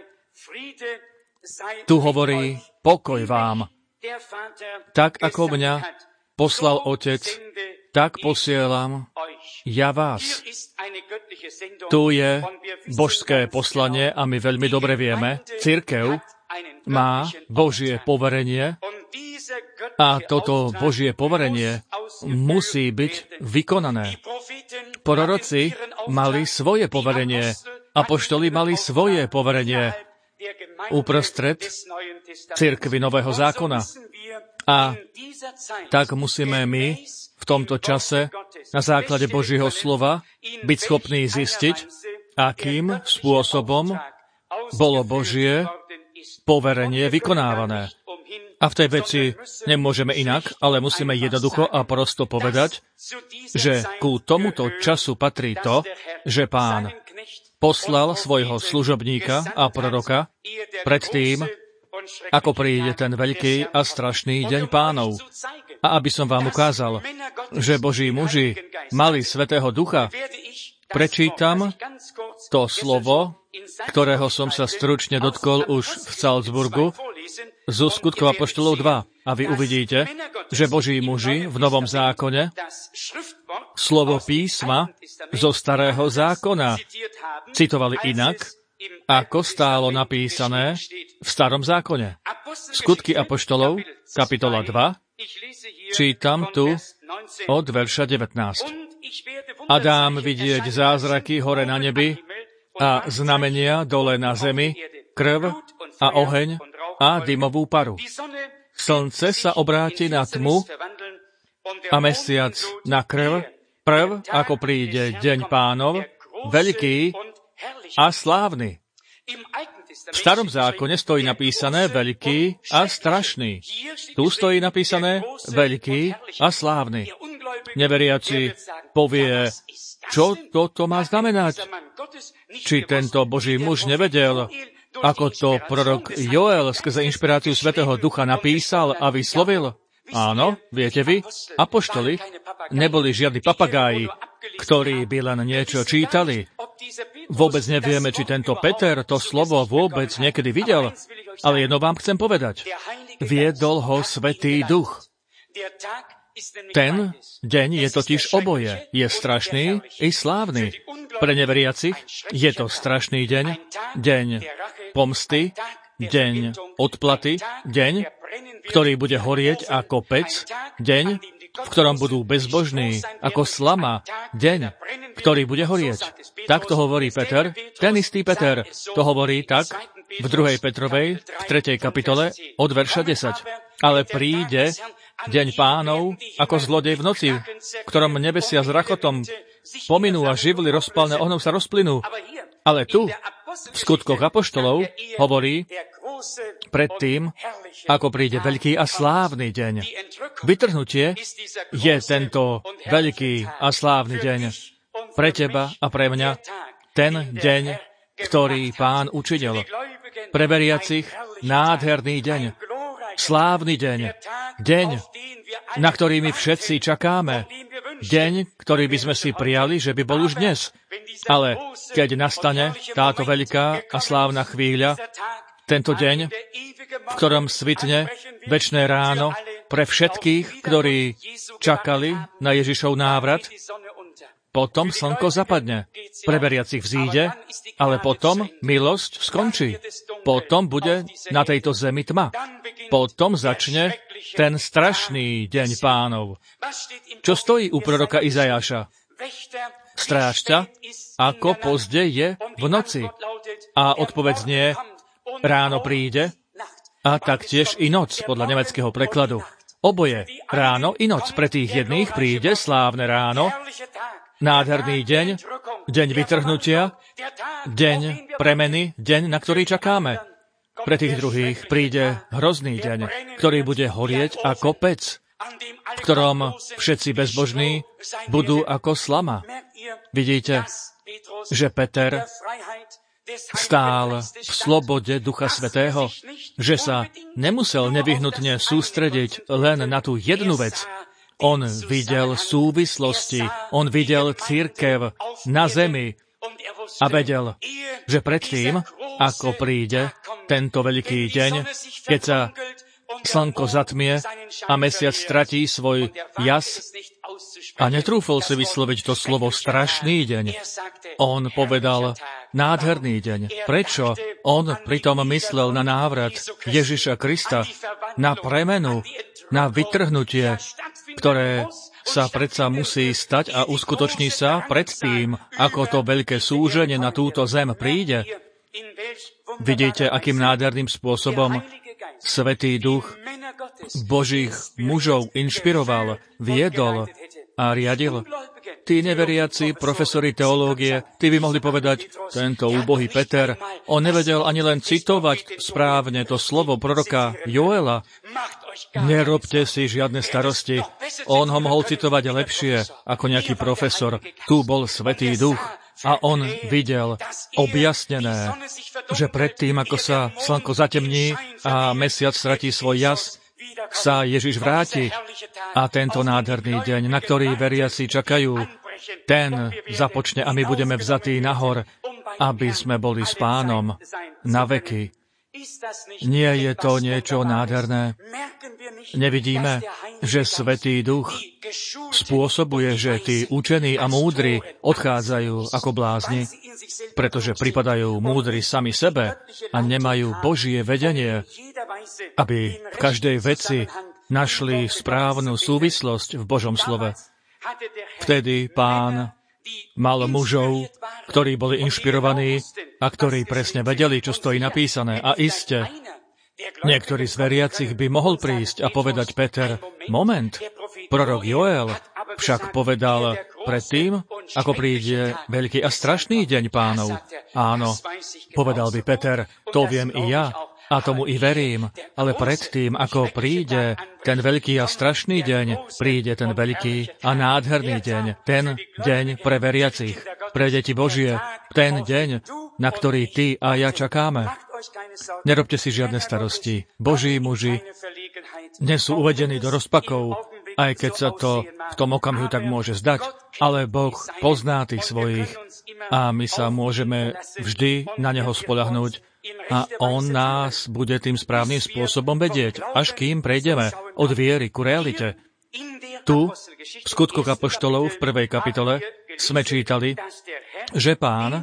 Tu hovorí: pokoj vám. Tak ako mňa poslal Otec, tak posielam ja vás. Tu je božské poslanie a my veľmi dobre vieme, cirkev má Božie poverenie a toto Božie poverenie musí byť vykonané. Proroci mali svoje poverenie, apoštoli mali svoje poverenie uprostred cirkvi Nového zákona. A tak musíme my v tomto čase na základe Božieho slova byť schopní zistiť, akým spôsobom bolo Božie poverenie vykonávané. A v tej veci nemôžeme inak, ale musíme jednoducho a prosto povedať, že ku tomuto času patrí to, že Pán poslal svojho služobníka a proroka predtým, ako príde ten veľký a strašný deň Pánov. A aby som vám ukázal, že Boží muži mali Svätého Ducha, prečítam to slovo, ktorého som sa stručne dotkol už v Salzburgu, zo Skutkov apoštolov dva. A vy uvidíte, že Boží muži v Novom zákone slovo písma zo Starého zákona citovali inak, ako stálo napísané v Starom zákone. Skutky apoštolov, kapitola dva, čítam tu od verša devätnásť. A dám vidieť zázraky hore na nebi a znamenia dole na zemi, krv a oheň a dymovú paru. Slnce sa obráti na tmu a mesiac na krv, prv, ako príde deň Pánov, veľký a slávny. V Starom zákone stojí napísané veľký a strašný. Tu stojí napísané veľký a slávny. Neveriaci povie, čo toto má znamenať? Či tento Boží muž nevedel, ako to prorok Joel skrze inšpiráciu Svätého Ducha napísal a vyslovil? Áno, viete vy, apoštoli neboli žiadni papagáji, ktorí by len niečo čítali. Vôbec nevieme, či tento Peter to slovo vôbec niekedy videl, ale jedno vám chcem povedať. Viedol ho Svätý Duch. Ten deň je totiž oboje. Je strašný i slávny. Pre neveriacich je to strašný deň, deň pomsty, deň odplaty, deň, ktorý bude horieť ako pec, deň, v ktorom budú bezbožní ako slama, deň, ktorý bude horieť. Tak to hovorí Peter, ten istý Peter. To hovorí tak v druhej Petrovej, v tretej kapitole, od verša desať. Ale príde deň Pánov ako zlodej v noci, v ktorom nebesia s rachotom pominú a živly rozpálne ohňom sa rozplynú. Ale tu, v Skutkoch apoštolov, hovorí predtým, ako príde veľký a slávny deň. Vytrhnutie je tento veľký a slávny deň pre teba a pre mňa, ten deň, ktorý Pán učinil. Pre veriacich nádherný deň. Slávny deň. Deň, na ktorý my všetci čakáme. Deň, ktorý by sme si prijali, že by bol už dnes. Ale keď nastane táto veľká a slávna chvíľa, tento deň, v ktorom svitne večné ráno pre všetkých, ktorí čakali na Ježišov návrat, potom slnko zapadne. Pre veriacich vzíde, ale potom milosť skončí. Potom bude na tejto zemi tma. Potom začne ten strašný deň Pánov. Čo stojí u proroka Izajáša? Strážca, ako pozde je v noci. A odpoveď znie, ráno príde a taktiež i noc, podľa nemeckého prekladu. Oboje, ráno i noc. Pre tých jedných príde slávne ráno, nádherný deň, deň vytrhnutia, deň premeny, deň, na ktorý čakáme. Pre tých druhých príde hrozný deň, ktorý bude horieť ako pec, v ktorom všetci bezbožní budú ako slama. Vidíte, že Peter stál v slobode Ducha Svätého, že sa nemusel nevyhnutne sústrediť len na tú jednu vec. On videl súvislosti, on videl cirkev na zemi a vedel, že predtým, ako príde tento veľký deň, keď sa slnko zatmie a mesiac stratí svoj jas, a netrúfol si vysloviť to slovo strašný deň. On povedal nádherný deň. Prečo? On pritom myslel na návrat Ježiša Krista, na premenu, na vytrhnutie, ktoré sa predsa musí stať a uskutoční sa predtým, ako to veľké súženie na túto zem príde. Vidíte, akým nádherným spôsobom Svätý Duch Božích mužov inšpiroval, viedol a riadil. Tí neveriaci profesori teológie, tí by mohli povedať, tento úbohý Peter, on nevedel ani len citovať správne to slovo proroka Joela. Nerobte si žiadne starosti. On ho mohol citovať lepšie ako nejaký profesor. Tu bol Svätý Duch a on videl objasnené, že predtým, ako sa slnko zatemní a mesiac stratí svoj jas, sa Ježiš vráti a tento nádherný deň, na ktorý veriaci čakajú, ten započne a my budeme vzatí nahor, aby sme boli s Pánom na veky. Nie je to niečo nádherné? Nevidíme, že Svätý Duch spôsobuje, že tí učení a múdri odchádzajú ako blázni, pretože pripadajú múdri sami sebe a nemajú Božie vedenie, aby v každej veci našli správnu súvislosť v Božom slove. Vtedy Pán mal mužov, ktorí boli inšpirovaní a ktorí presne vedeli, čo stojí napísané. A iste, niektorý z veriacich by mohol prísť a povedať Peter, moment, prorok Joel však povedal predtým, ako príde veľký a strašný deň Pánov. Áno, povedal by Peter, to viem i ja, a tomu i verím, ale predtým, ako príde ten veľký a strašný deň, príde ten veľký a nádherný deň, ten deň pre veriacich, pre deti Božie, ten deň, na ktorý ty a ja čakáme. Nerobte si žiadne starosti. Boží muži nie sú uvedení do rozpakov, aj keď sa to v tom okamihu tak môže zdať, ale Boh pozná tých svojich a my sa môžeme vždy na Neho spoľahnúť a On nás bude tým správnym spôsobom vedieť, až kým prejdeme od viery ku realite. Tu, v Skutkoch apoštolov v prvej kapitole, sme čítali, že Pán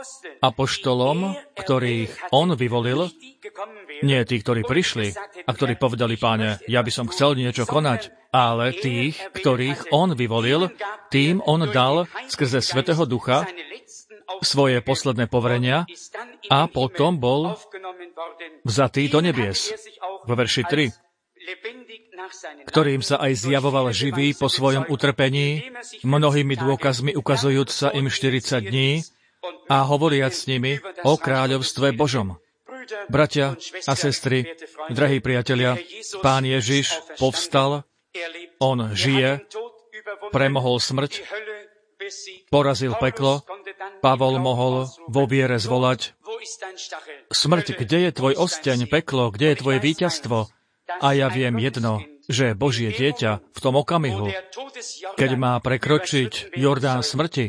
apoštolom, ktorých On vyvolil, nie tí, ktorí prišli a ktorí povedali, Páne, ja by som chcel niečo konať, ale tých, ktorých On vyvolil, tým On dal skrze Svätého Ducha svoje posledné poverenia a potom bol vzatý do nebies. Vo verši tri. Ktorým sa aj zjavoval živý po svojom utrpení, mnohými dôkazmi ukazujúc sa im štyridsať dní a hovoriac s nimi o kráľovstve Božom. Bratia a sestry, drahí priatelia, Pán Ježiš povstal, On žije, premohol smrť, porazil peklo, Pavol mohol vo viere zvolať, smrť, kde je tvoj osteň, peklo, kde je tvoje víťazstvo? A ja viem jedno, že Božie dieťa v tom okamihu, keď má prekročiť Jordán smrti,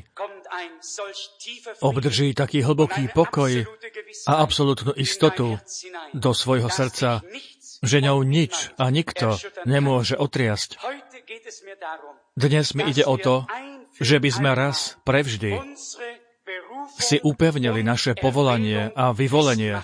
obdrží taký hlboký pokoj a absolútnu istotu do svojho srdca, že ňou nič a nikto nemôže otriasť. Dnes mi ide o to, že by sme raz prevždy si upevnili naše povolanie a vyvolenie,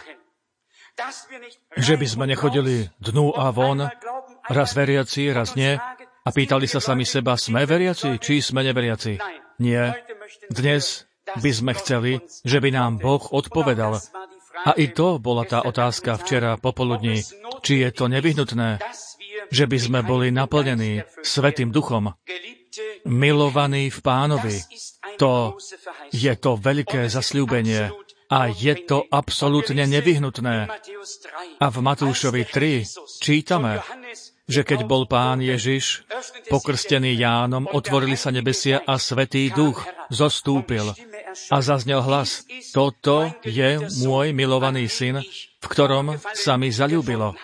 že by sme nechodili dnu a von, raz veriaci, raz nie, a pýtali sa sami seba, sme veriaci, či sme neveriaci? Nie. Dnes by sme chceli, že by nám Boh odpovedal. A i to bola tá otázka včera popoludní, či je to nevyhnutné, že by sme boli naplnení Svätým Duchom, milovaní v Pánovi. To je to veľké zasľúbenie a je to absolútne nevyhnutné. A v Matúšovi tri čítame, že keď bol Pán Ježiš pokrstený Jánom, otvorili sa nebesia a Svätý Duch zostúpil. A zaznel hlas, toto je môj milovaný syn, v ktorom sa mi zaľúbilo.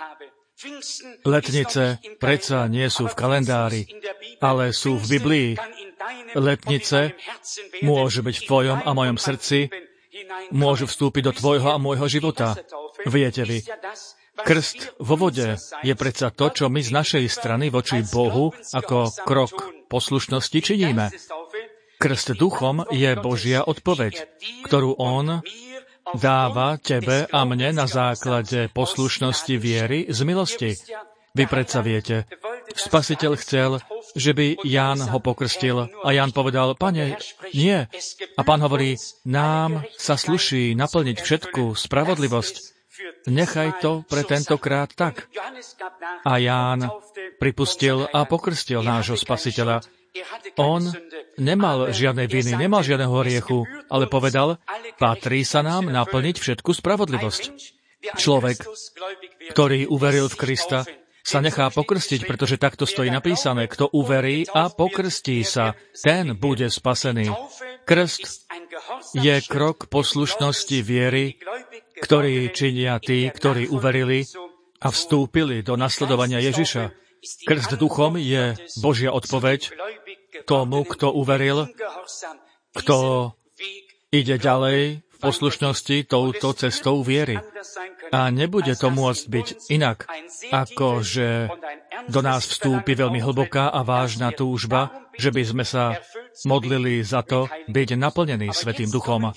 Letnice predsa nie sú v kalendári, ale sú v Biblii. Letnice môže byť v tvojom a mojom srdci, môžu vstúpiť do tvojho a môjho života. Viete vy, krst vo vode je predsa to, čo my z našej strany voči Bohu ako krok poslušnosti činíme. Krst duchom je Božia odpoveď, ktorú On dáva tebe a mne na základe poslušnosti viery z milosti. Vy predsa viete, Spasiteľ chcel, že by Ján ho pokrstil a Ján povedal, Pane, nie. A Pán hovorí, nám sa sluší naplniť všetku spravodlivosť. Nechaj to pre tentokrát tak. A Ján pripustil a pokrstil nášho Spasiteľa. On nemal žiadnej viny, nemal žiadneho hriechu, ale povedal, patrí sa nám naplniť všetku spravodlivosť. Človek, ktorý uveril v Krista, sa nechá pokrstiť, pretože takto stojí napísané, kto uverí a pokrstí sa, ten bude spasený. Krst je krok poslušnosti viery, ktorý činia tí, ktorí uverili a vstúpili do nasledovania Ježiša. Krst duchom je Božia odpoveď tomu, kto uveril, kto ide ďalej v poslušnosti touto cestou viery. A nebude to môcť byť inak, ako že do nás vstúpi veľmi hlboká a vážna túžba, že by sme sa modlili za to byť naplnení Svätým Duchom.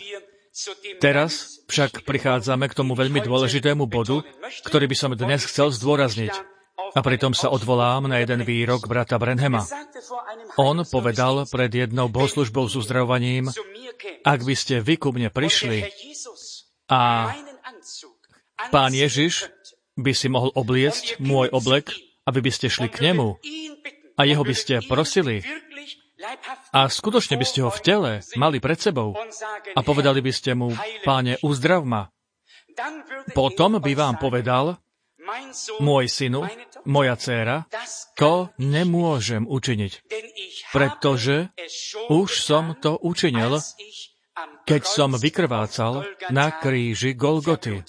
Teraz však prichádzame k tomu veľmi dôležitému bodu, ktorý by som dnes chcel zdôrazniť. A pritom sa odvolám na jeden výrok brata Branhama. On povedal pred jednou bohoslužbou s uzdravovaním, ak by ste vy ku mne prišli a Pán Ježiš by si mohol obliecť môj oblek, aby by ste šli k nemu a jeho by ste prosili a skutočne by ste ho v tele mali pred sebou a povedali by ste mu, Páne, uzdrav ma. Potom by vám povedal, môj synu, moja dcéra, to nemôžem učiniť, pretože už som to učinil, keď som vykrvácal na kríži Golgoty.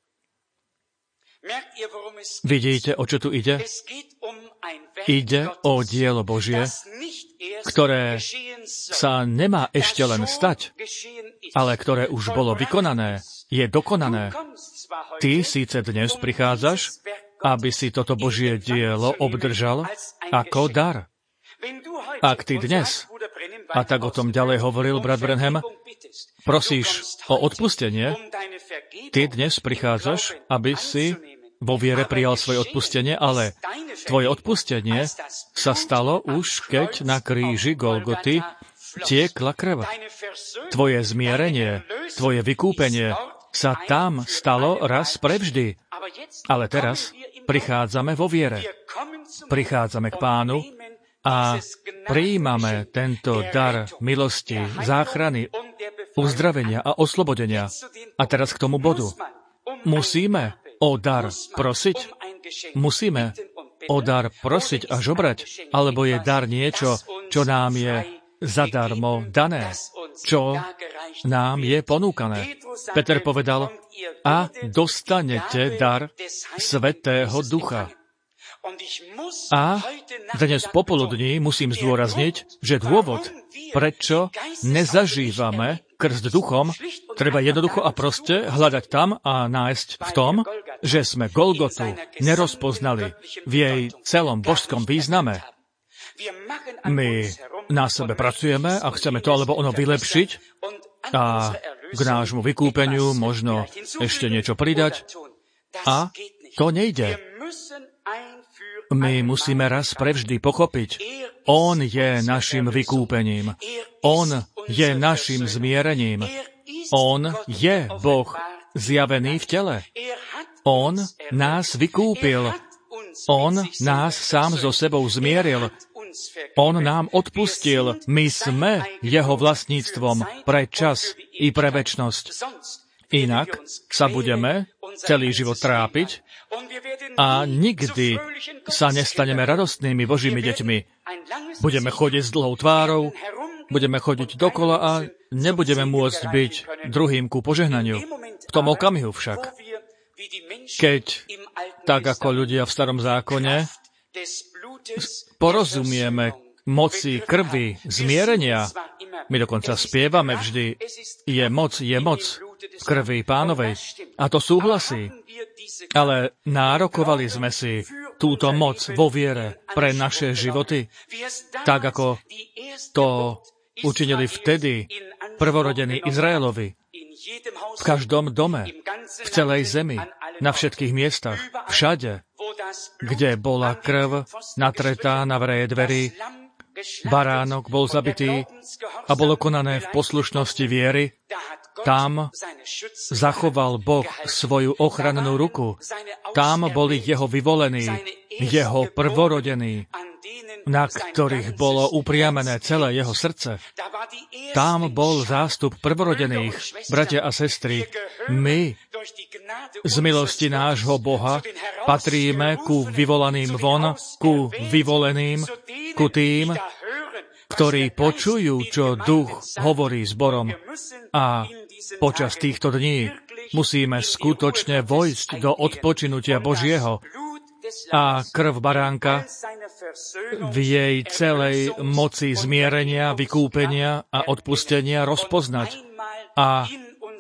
Vidíte, o čo tu ide? Ide o dielo Božie, ktoré sa nemá ešte len stať, ale ktoré už bolo vykonané, je dokonané. Ty síce dnes prichádzaš, aby si toto Božie dielo obdržal ako dar. Ak ty dnes, a tak o tom ďalej hovoril brat Branham, prosíš o odpustenie, ty dnes prichádzaš, aby si vo viere prijal svoje odpustenie, ale tvoje odpustenie sa stalo už, keď na kríži Golgoty tiekla krv. Tvoje zmierenie, tvoje vykúpenie sa tam stalo raz prevždy. Ale teraz prichádzame vo viere. Prichádzame k Pánu a prijímame tento dar milosti, záchrany, uzdravenia a oslobodenia. A teraz k tomu bodu. Musíme o dar prosiť? Musíme o dar prosiť a žobrať? Alebo je dar niečo, čo nám je zadarmo dané? Čo nám je ponúkané? Peter povedal, a dostanete dar Svätého Ducha. A dnes popoludní musím zdôrazniť, že dôvod, prečo nezažívame krst duchom, treba jednoducho a proste hľadať tam a nájsť v tom, že sme Golgotu nerozpoznali v jej celom božskom význame. My na sebe pracujeme a chceme to alebo ono vylepšiť a k nášmu vykúpeniu možno ešte niečo pridať. A to nejde. My musíme raz prevždy pochopiť, on je našim vykúpením. On je našim zmierením. On je Boh zjavený v tele. On nás vykúpil. On nás sám so sebou zmieril. On nám odpustil. My sme jeho vlastníctvom pre čas i pre večnosť. Inak sa budeme celý život trápiť a nikdy sa nestaneme radostnými Božími deťmi. Budeme chodiť s dlhou tvárou, budeme chodiť dokola a nebudeme môcť byť druhým ku požehnaniu. V tom okamihu však, keď, tak ako ľudia v Starom zákone, porozumieme moci krvi, zmierenia, my dokonca spievame vždy, je moc, je moc v krvi Pánovej. A to súhlasí. Ale nárokovali sme si túto moc vo viere pre naše životy, tak ako to učinili vtedy prvorodení Izraelovi. V každom dome, v celej zemi, na všetkých miestach, všade, kde bola krv natretá na vreje dverí, baránok bol zabitý a bolo konané v poslušnosti viery, tam zachoval Boh svoju ochrannú ruku. Tam boli jeho vyvolení, jeho prvorodení, na ktorých bolo upriamené celé jeho srdce. Tam bol zástup prvorodených, bratia a sestry. My z milosti nášho Boha patríme ku vyvolaným von, ku vyvoleným, ku tým, ktorí počujú, čo duch hovorí zborom. A počas týchto dní musíme skutočne vojsť do odpočinutia Božieho a krv baránka v jej celej moci zmierenia, vykúpenia a odpustenia rozpoznať a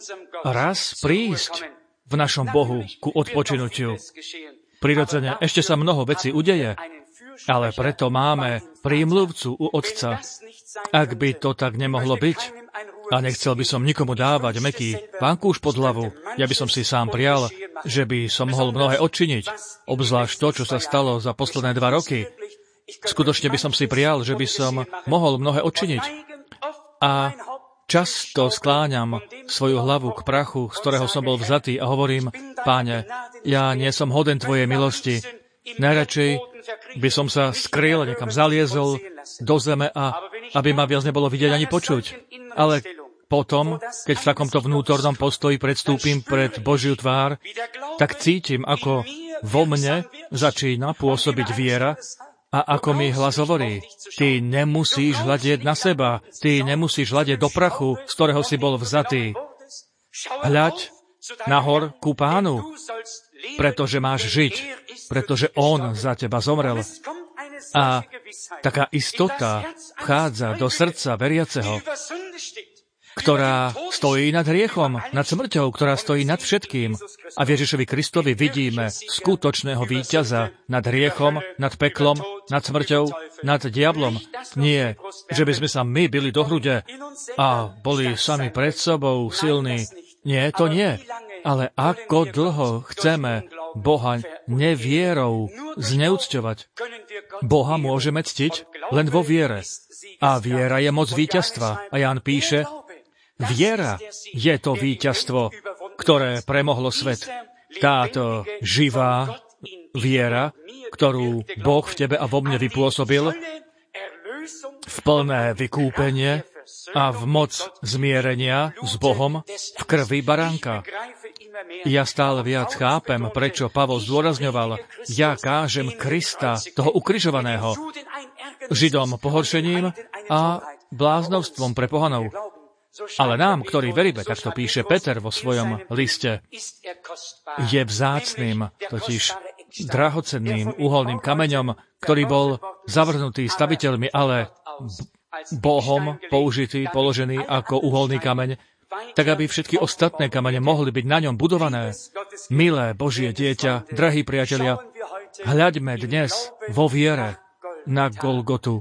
raz prísť v našom Bohu ku odpočinutiu. Prirodzene, ešte sa mnoho vecí udeje, ale preto máme prímluvcu u Otca. Ak by to tak nemohlo byť, a nechcel by som nikomu dávať mäkký vankúš pod hlavu, ja by som si sám prial, že by som mohol mnohé odčiniť, obzvlášť to, čo sa stalo za posledné dva roky. Skutočne by som si prial, že by som mohol mnohé odčiniť. A často skláňam svoju hlavu k prachu, z ktorého som bol vzatý a hovorím, Páne, ja nie som hoden Tvojej milosti. Najradšej by som sa skryl, niekam zaliezol do zeme a aby ma viac nebolo vidieť ani počuť. Ale potom, keď v takomto vnútornom postoji predstúpim pred Božiu tvár, tak cítim, ako vo mne začína pôsobiť viera a ako mi hlas hovorí, ty nemusíš hľadieť na seba, ty nemusíš hľadieť do prachu, z ktorého si bol vzatý. Hľaď nahor ku Pánu, pretože máš žiť, pretože On za teba zomrel. A taká istota vchádza do srdca veriaceho, ktorá stojí nad hriechom, nad smrťou, ktorá stojí nad všetkým. A v Ježišovi Kristovi vidíme skutočného víťaza nad hriechom, nad peklom, nad smrťou, nad diablom. Nie, že by sme sa my bili do hrude a boli sami pred sebou silní. Nie, to nie. Ale ako dlho chceme Boha nevierou zneúcťovať? Boha môžeme ctiť len vo viere. A viera je moc víťazstva. A Ján píše, viera je to víťazstvo, ktoré premohlo svet. Táto živá viera, ktorú Boh v tebe a vo mne vypôsobil, v plné vykúpenie a v moc zmierenia s Bohom v krvi baránka. Ja stále viac chápem, prečo Pavol zdôrazňoval, ja kážem Krista, toho ukrižovaného, Židom pohoršením a bláznovstvom pre pohanov. Ale nám, ktorí veríme, tak to píše Peter vo svojom liste, je vzácnym, totiž drahocenným uholným kameňom, ktorý bol zavrhnutý staviteľmi, ale Bohom použitý, položený ako uholný kameň, tak aby všetky ostatné kamene mohli byť na ňom budované. Milé Božie dieťa, drahí priatelia, hľaďme dnes vo viere na Golgotu.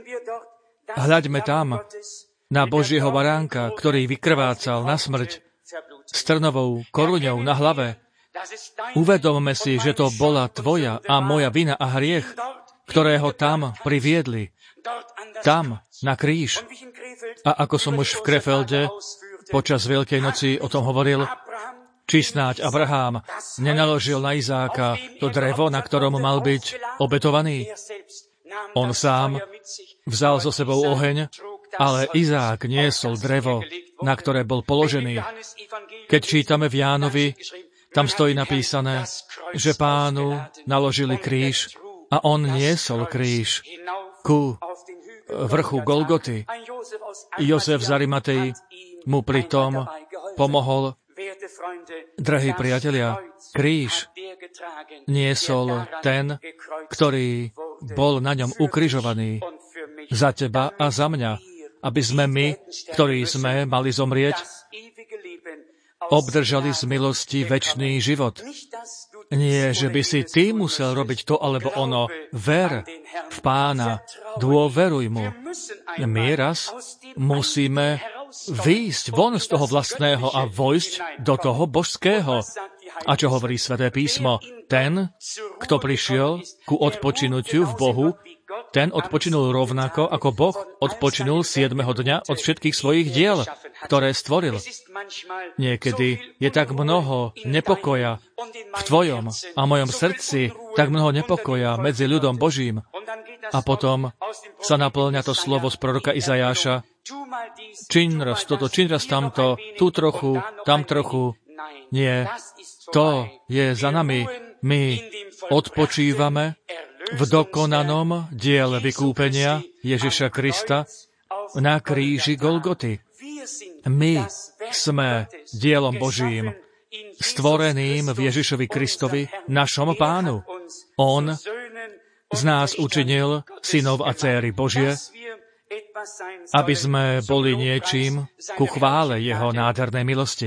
Hľaďme tam na Božieho baránka, ktorý vykrvácal na smrť s trnovou koruňou na hlave. Uvedomme si, že to bola tvoja a moja vina a hriech, ktorého tam priviedli. Tam, na kríž. A ako som už v Krefelde počas Veľkej noci o tom hovoril, či snáď Abraham nenaložil na Izáka to drevo, na ktorom mal byť obetovaný. On sám vzal so sebou oheň, ale Izák niesol drevo, na ktoré bol položený. Keď čítame v Jánovi, tam stojí napísané, že Pánu naložili kríž a on niesol kríž ku vrchu Golgoty. Jozef z Arimatei mu pritom pomohol. Drahí priatelia, kríž niesol ten, ktorý bol na ňom ukrižovaný za teba a za mňa, aby sme my, ktorí sme mali zomrieť, obdržali z milosti večný život. Nie, že by si ty musel robiť to alebo ono. Ver v Pána, dôveruj mu. My raz musíme výjsť von z toho vlastného a vojsť do toho božského. A čo hovorí Sväté písmo? Ten, kto prišiel ku odpočinutiu v Bohu, ten odpočinul rovnako, ako Boh odpočinul siedmeho dňa od všetkých svojich diel, ktoré stvoril. Niekedy je tak mnoho nepokoja v tvojom a mojom srdci, tak mnoho nepokoja medzi ľudom Božím. A potom sa naplňa to slovo z proroka Izajáša. Čiň raz toto, čiň raz tamto, tu trochu, tam trochu. Nie, to je za nami. My odpočívame v dokonanom diele vykúpenia Ježiša Krista na kríži Golgoty. My sme dielom Božím, stvoreným v Ježišovi Kristovi, našom Pánu. On z nás učinil synov a dcéry Božie, aby sme boli niečím ku chvále Jeho nádhernej milosti.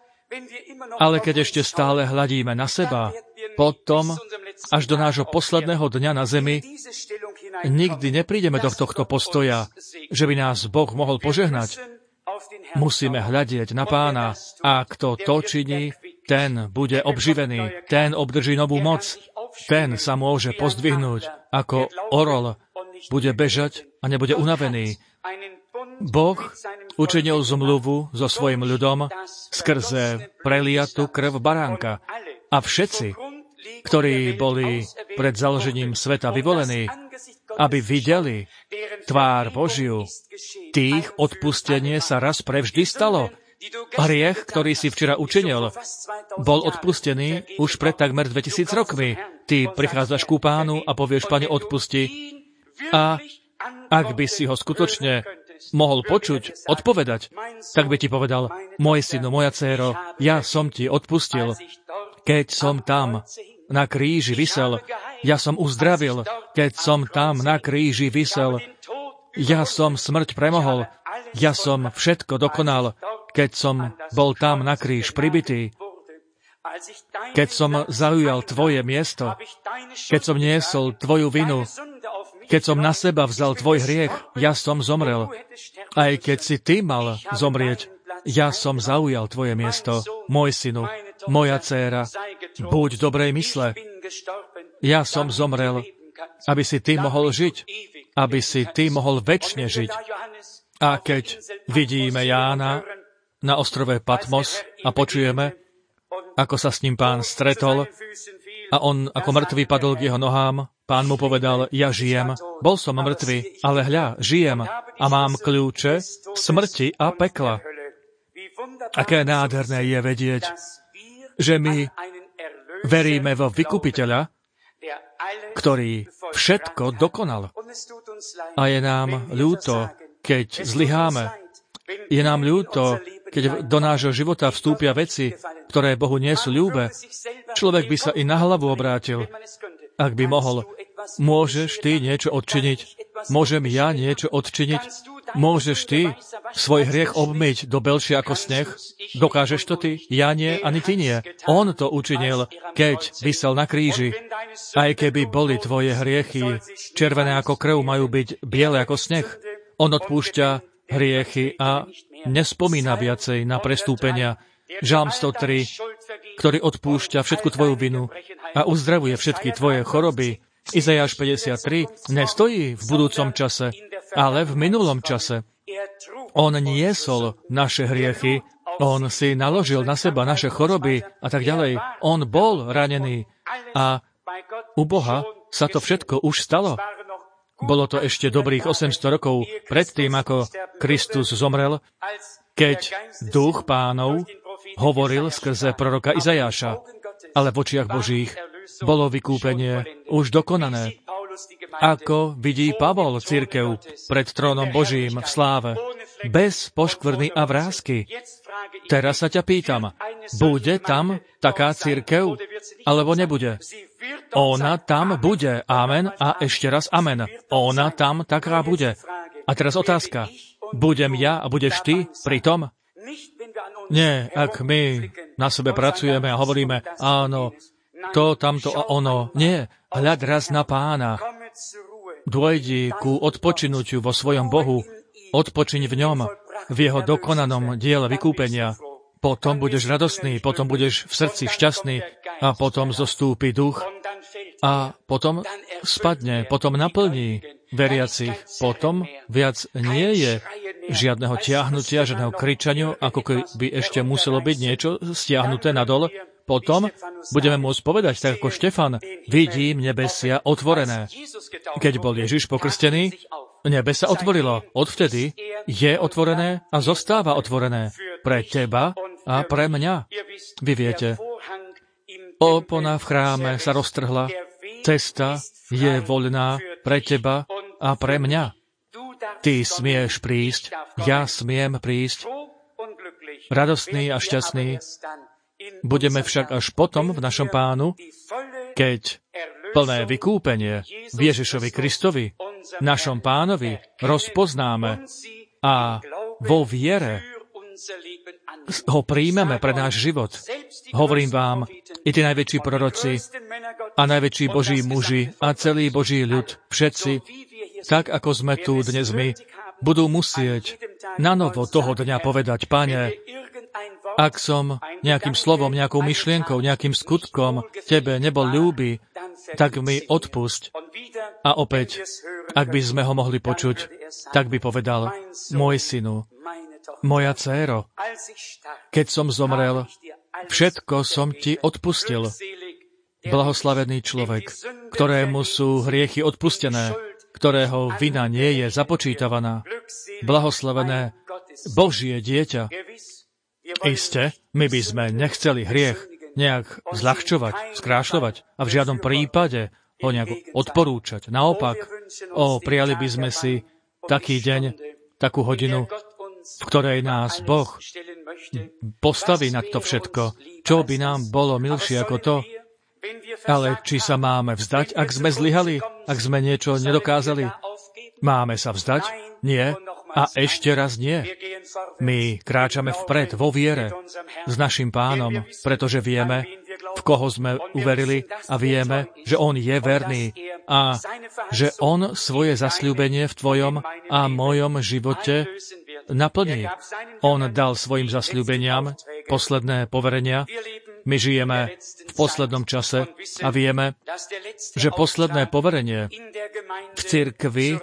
Ale keď ešte stále hľadíme na seba, potom až do nášho posledného dňa na zemi nikdy neprídeme do tohto postoja, že by nás Boh mohol požehnať. Musíme hľadieť na Pána a kto to činí, ten bude obživený, ten obdrží novú moc, ten sa môže pozdvihnúť ako orol, bude bežať a nebude unavený. Boh učinil zmluvu so svojim ľudom skrze preliatú krv baránka. A všetci, ktorí boli pred založením sveta vyvolení, aby videli tvár Božiu, tých odpustenie sa raz prevždy stalo. Hriech, ktorý si včera učinil, bol odpustený už pred takmer dvetisíc rokmi. Ty prichádzaš ku Pánu a povieš, Pane, odpusti. A ak by si ho skutočne mohol počuť, odpovedať, tak by ti povedal, môj synu, moja dcéro, ja som ti odpustil. Keď som tam na kríži visel, ja som uzdravil. Keď som tam na kríži visel, ja som smrť premohol. Ja som všetko dokonal. Keď som bol tam na kríž pribitý, keď som zaujal tvoje miesto, keď som niesol tvoju vinu, keď som na seba vzal tvoj hriech, ja som zomrel. Aj keď si ty mal zomrieť, ja som zaujal tvoje miesto. Môj synu, moja dcéra, buď dobrej mysle. Ja som zomrel, aby si ty mohol žiť, aby si ty mohol večne žiť. A keď vidíme Jána na ostrove Patmos a počujeme, ako sa s ním Pán stretol a on ako mŕtvý padol k jeho nohám, Pán mu povedal, ja žijem, bol som mŕtvy, ale hľa, žijem a mám kľúče smrti a pekla. Aké nádherné je vedieť, že my veríme vo vykupiteľa, ktorý všetko dokonal. A je nám ľúto, keď zlyháme. Je nám ľúto, keď do nášho života vstúpia veci, ktoré Bohu nie sú ľúbe, človek by sa i na hlavu obrátil, ak by mohol. Môžeš ty niečo odčiniť? Môžem ja niečo odčiniť? Môžeš ty svoj hriech obmyť do belšie ako sneh? Dokážeš to ty? Ja nie, ani ty nie. On to učinil, keď visel na kríži. Aj keby boli tvoje hriechy červené ako krv, majú byť biele ako sneh. On odpúšťa hriechy a nespomína viacej na prestúpenia. Žalm sto tri, ktorý odpúšťa všetku tvoju vinu a uzdravuje všetky tvoje choroby. Izajáš päťdesiattri nestojí v budúcom čase, ale v minulom čase. On niesol naše hriechy, on si naložil na seba naše choroby a tak ďalej. On bol ranený a u Boha sa to všetko už stalo. Bolo to ešte dobrých osemsto rokov predtým, ako Kristus zomrel, keď duch Pánov hovoril skrze proroka Izajáša. Ale v očiach Božích bolo vykúpenie už dokonané. Ako vidí Pavol cirkev pred trónom Božím v sláve, bez poškvrny a vrásky. Teraz sa ťa pýtam, bude tam taká cirkev, alebo nebude? Ona tam bude, amen, a ešte raz amen. Ona tam taká bude. A teraz otázka, budem ja a budeš ty pri tom? Nie, ak my na sebe pracujeme a hovoríme, áno, to, tamto a ono. Nie, hľad raz na Pána. Dôjdi ku odpočinutiu vo svojom Bohu, odpočiň v ňom, v jeho dokonanom diele vykúpenia. Potom budeš radostný, potom budeš v srdci šťastný a potom zostúpi duch a potom spadne, potom naplní veriacich. Potom viac nie je žiadneho tiahnutia, žiadneho kričania, ako keby ešte muselo byť niečo stiahnuté nadol. Potom budeme môcť povedať, tak ako Štefan, vidím nebesia otvorené. Keď bol Ježiš pokrstený, nebe sa otvorilo. Odvtedy je otvorené a zostáva otvorené pre teba a pre mňa. Vy viete, opona v chráme sa roztrhla, cesta je voľná pre teba a pre mňa. Ty smieš prísť, ja smiem prísť, radostný a šťastný. Budeme však až potom v našom Pánu, keď plné vykúpenie v Ježišovi Kristovi, našom Pánovi, rozpoznáme a vo viere ho príjmeme pre náš život. Hovorím vám, i tí najväčší proroci a najväčší Boží muži a celý Boží ľud, všetci, tak ako sme tu dnes my, budú musieť na novo toho dňa povedať, Pane, ak som nejakým slovom, nejakou myšlienkou, nejakým skutkom Tebe nebol ľúby, tak mi odpusť. A opäť, ak by sme ho mohli počuť, tak by povedal, môj synu, moja dcéro, keď som zomrel, všetko som Ti odpustil. Blahoslavený človek, ktorému sú hriechy odpustené, ktorého vina nie je započítavaná. Blahoslavené Božie dieťa. Isté, my by sme nechceli hriech nejak zľahčovať, skrášľovať a v žiadnom prípade ho nejak odporúčať. Naopak, o, prijali by sme si taký deň, takú hodinu, v ktorej nás Boh postaví nad to všetko. Čo by nám bolo milšie ako to? Ale či sa máme vzdať, ak sme zlyhali, ak sme niečo nedokázali? Máme sa vzdať? Nie. A ešte raz nie. My kráčame vpred vo viere s našim Pánom, pretože vieme, v koho sme uverili a vieme, že On je verný a že On svoje zasľúbenie v tvojom a mojom živote naplní. On dal svojim zasľúbeniam posledné poverenia. My žijeme v poslednom čase a vieme, že posledné poverenie v cirkvi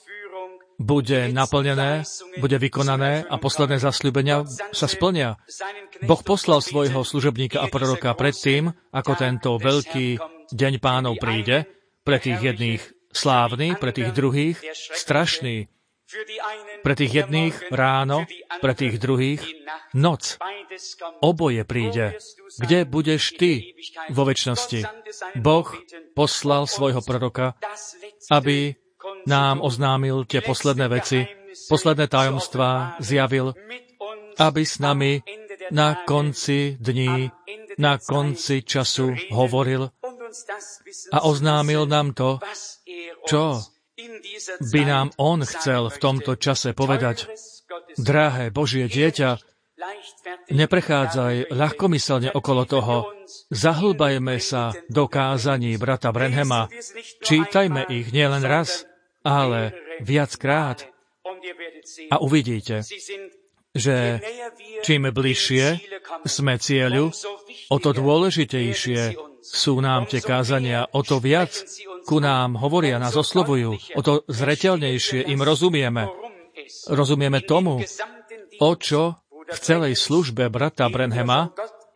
bude naplnené, bude vykonané a posledné zasľúbenia sa splnia. Boh poslal svojho služobníka a proroka predtým, ako tento veľký deň Pánov príde, pre tých jedných slávny, pre tých druhých strašný, pre tých jedných ráno, pre tých druhých noc. Oboje príde. Kde budeš ty vo večnosti? Boh poslal svojho proroka, aby nám oznámil tie posledné veci, posledné tajomstvá zjavil aby s nami na konci dní, na konci času hovoril a oznámil nám to, čo by nám on chcel v tomto čase povedať. Drahé Božie dieťa, neprechádzaj ľahkomyselne okolo toho. Zahlbajme sa do kázaní brata Branhama. Čítajme ich nielen raz, ale viackrát. A uvidíte, že čím bližšie sme cieľu, o to dôležitejšie sú nám tie kázania, o to viac ku nám hovoria, nás oslovujú, o to zreteľnejšie im rozumieme. Rozumieme tomu, o čo v celej službe brata Branhama,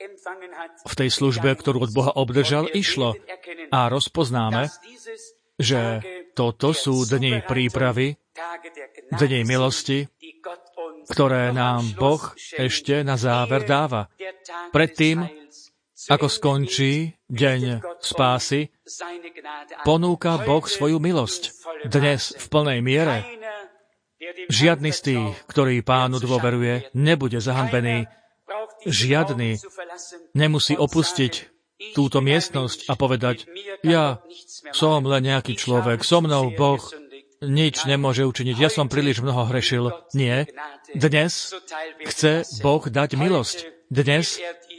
v tej službe, ktorú od Boha obdržal, išlo. A rozpoznáme, že toto sú dni prípravy, dni milosti, ktoré nám Boh ešte na záver dáva. Predtým, ako skončí deň spásy, ponúka Boh svoju milosť. Dnes v plnej miere. Žiadny z tých, ktorý Pánu dôveruje, nebude zahanbený. Žiadny nemusí opustiť túto miestnosť a povedať, ja som len nejaký človek, so mnou Boh nič nemôže učiniť, ja som príliš mnoho hrešil. Nie. Dnes chce Boh dať milosť. Dnes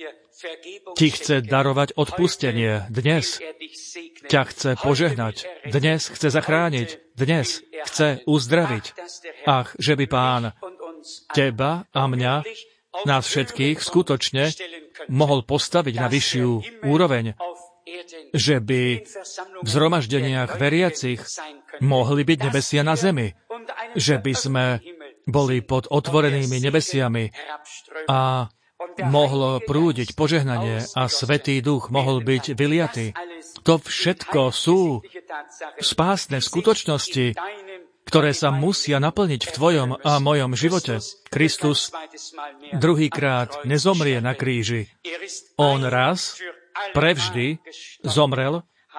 ti chce darovať odpustenie. Dnes ťa chce požehnať. Dnes chce zachrániť. Dnes chce uzdraviť. Ach, že by Pán teba a mňa, nás všetkých, skutočne mohol postaviť na vyššiu úroveň, že by v zhromaždeniach veriacich mohli byť nebesia na zemi, že by sme boli pod otvorenými nebesiami a mohlo prúdiť požehnanie a Svätý Duch mohol byť vyliatý. To všetko sú spásne skutočnosti, ktoré sa musia naplniť v tvojom a mojom živote. Kristus druhýkrát nezomrie na kríži. On raz, prevždy zomrel,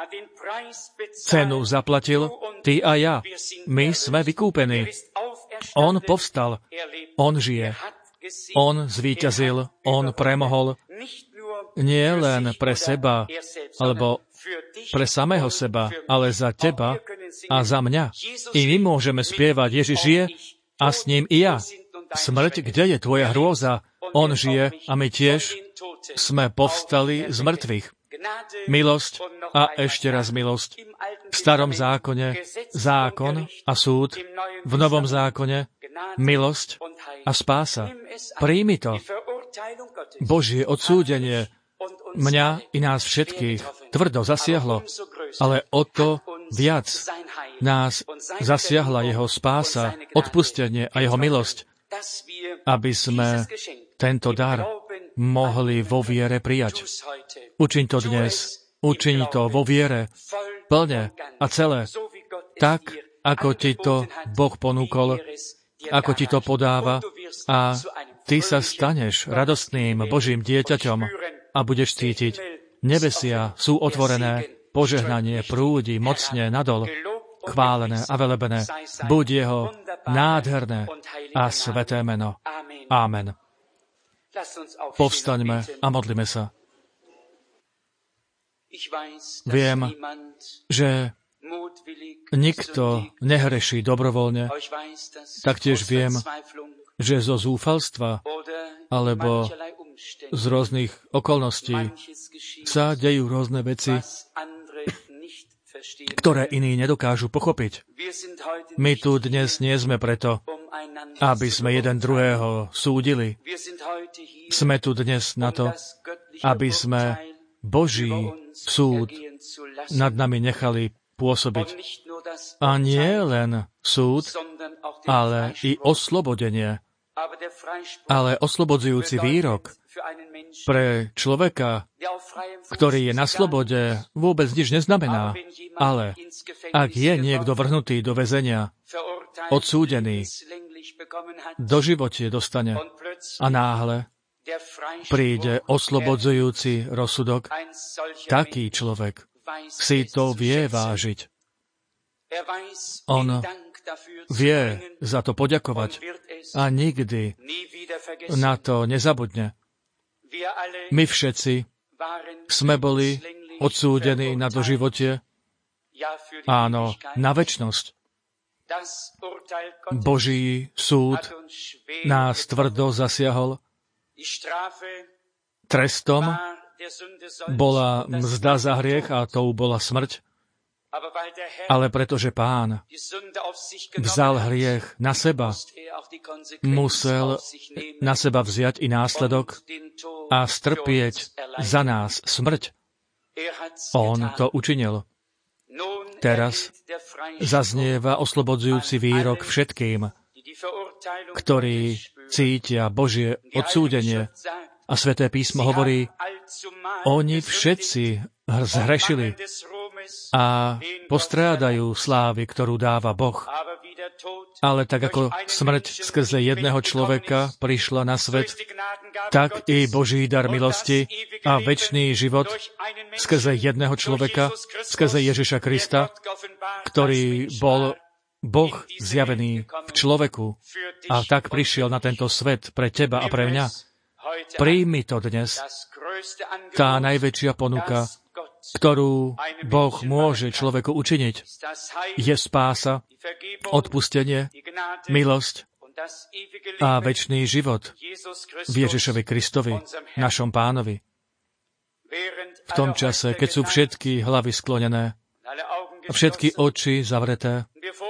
cenu zaplatil ty a ja. My sme vykúpení. On povstal. On žije. On zvíťazil. On premohol nie len pre seba, alebo pre samého seba, ale za teba a za mňa. I my môžeme spievať, Ježiš žije a s ním i ja. Smrť, kde je tvoja hrôza? On žije a my tiež sme povstali z mŕtvych. Milosť a ešte raz milosť. V starom zákone zákon a súd, v novom zákone milosť a spása. Príjmi to. Božie odsúdenie mňa i nás všetkých tvrdo zasiahlo, ale o to viac nás zasiahla jeho spása, odpustenie a jeho milosť, aby sme tento dar mohli vo viere prijať. Učiň to dnes, učiň to vo viere, plne a celé, tak, ako ti to Boh ponúkol, ako ti to podáva a ty sa staneš radostným Božím dieťaťom a budeš cítiť, nebesia sú otvorené, požehnanie prúdi mocne nadol, chválené a velebené, buď jeho nádherné a sveté meno. Amen. Povstaňme a modlime sa. Viem, že nikto nehreší dobrovoľne. Taktiež viem, že zo zúfalstva alebo z rôznych okolností sa dejú rôzne veci, ktoré iní nedokážu pochopiť. My tu dnes nie sme preto, aby sme jeden druhého súdili. Sme tu dnes na to, aby sme Boží súd nad nami nechali pôsobiť. A nie len súd, ale i oslobodenie. Ale oslobodzujúci výrok pre človeka, ktorý je na slobode, vôbec nič neznamená. Ale ak je niekto vrhnutý do väzenia, odsúdený, do životie dostane a náhle príde oslobodzujúci rozsudok, taký človek si to vie vážiť. On vie za to poďakovať a nikdy na to nezabudne. My všetci sme boli odsúdení na doživotie, áno, na večnosť. Boží súd nás tvrdo zasiahol. Trestom bola mzda za hriech a tou bola smrť. Ale pretože Pán vzal hriech na seba, musel na seba vziať i následok a strpieť za nás smrť. On to učinil. Teraz zaznieva oslobodzujúci výrok všetkým, ktorí cítia Božie odsúdenie. A Sväté písmo hovorí, oni všetci zhrešili a postrádajú slávy, ktorú dáva Boh. Ale tak ako smrť skrze jedného človeka prišla na svet, tak i Boží dar milosti a večný život skrze jedného človeka, skrze Ježiša Krista, ktorý bol Boh zjavený v človeku a tak prišiel na tento svet pre teba a pre mňa. Príjmi to dnes, tá najväčšia ponuka, ktorú Boh môže človeku učiniť, je spása, odpustenie, milosť a večný život v Ježišovi Kristovi, našom Pánovi. V tom čase, keď sú všetky hlavy sklonené, všetky oči zavreté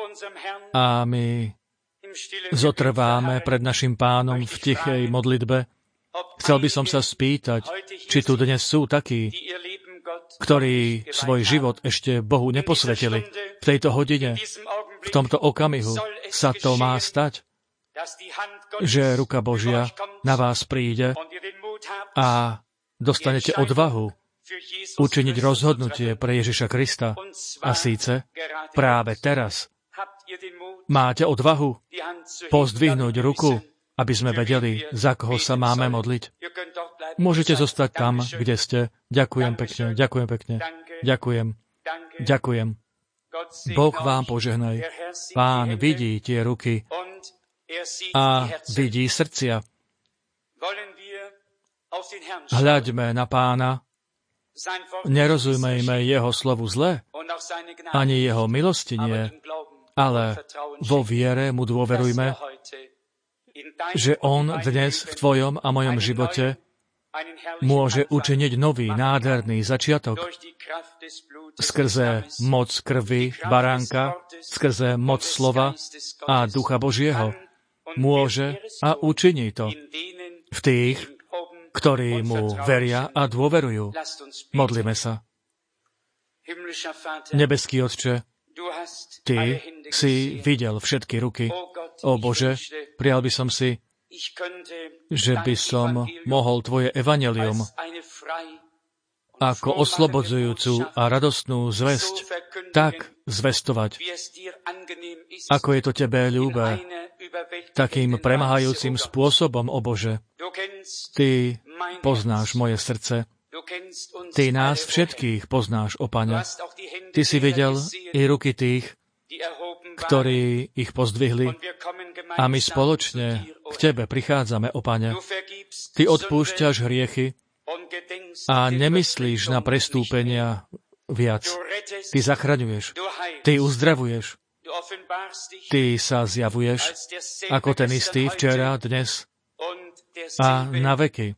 a my zotrváme pred našim Pánom v tichej modlitbe, chcel by som sa spýtať, či tu dnes sú takí, ktorí svoj život ešte Bohu neposvetili. V tejto hodine, v tomto okamihu sa to má stať, že ruka Božia na vás príde a dostanete odvahu učiniť rozhodnutie pre Ježiša Krista. A síce práve teraz máte odvahu pozdvihnúť ruku, aby sme vedeli, za koho sa máme modliť. Môžete zostať tam, kde ste. Ďakujem pekne, ďakujem pekne, ďakujem, ďakujem. Boh vám požehnaj. Pán vidí tie ruky a vidí srdcia. Hľaďme na Pána, nerozumejme jeho slovu zle, ani jeho milosti nie, ale vo viere mu dôverujme, že on dnes v tvojom a mojom živote môže učiniť nový, nádherný začiatok skrze moc krvi baránka, skrze moc slova a Ducha Božieho. Môže a učiní to v tých, ktorí mu veria a dôverujú. Modlíme sa. Nebeský Otče, Ty si videl všetky ruky. O Bože, prijal by som si, že by som mohol Tvoje evanjelium ako oslobodzujúcu a radostnú zvesť tak zvestovať, ako je to Tebe ľúbe, takým premahajúcim spôsobom, o Bože. Ty poznáš moje srdce. Ty nás všetkých poznáš, o Pane. Ty si videl i ruky tých, ktorí ich pozdvihli a my spoločne k Tebe prichádzame, o Pane. Ty odpúšťaš hriechy a nemyslíš na prestúpenia viac. Ty zachraňuješ, Ty uzdravuješ, Ty sa zjavuješ ako ten istý včera, dnes a na veky.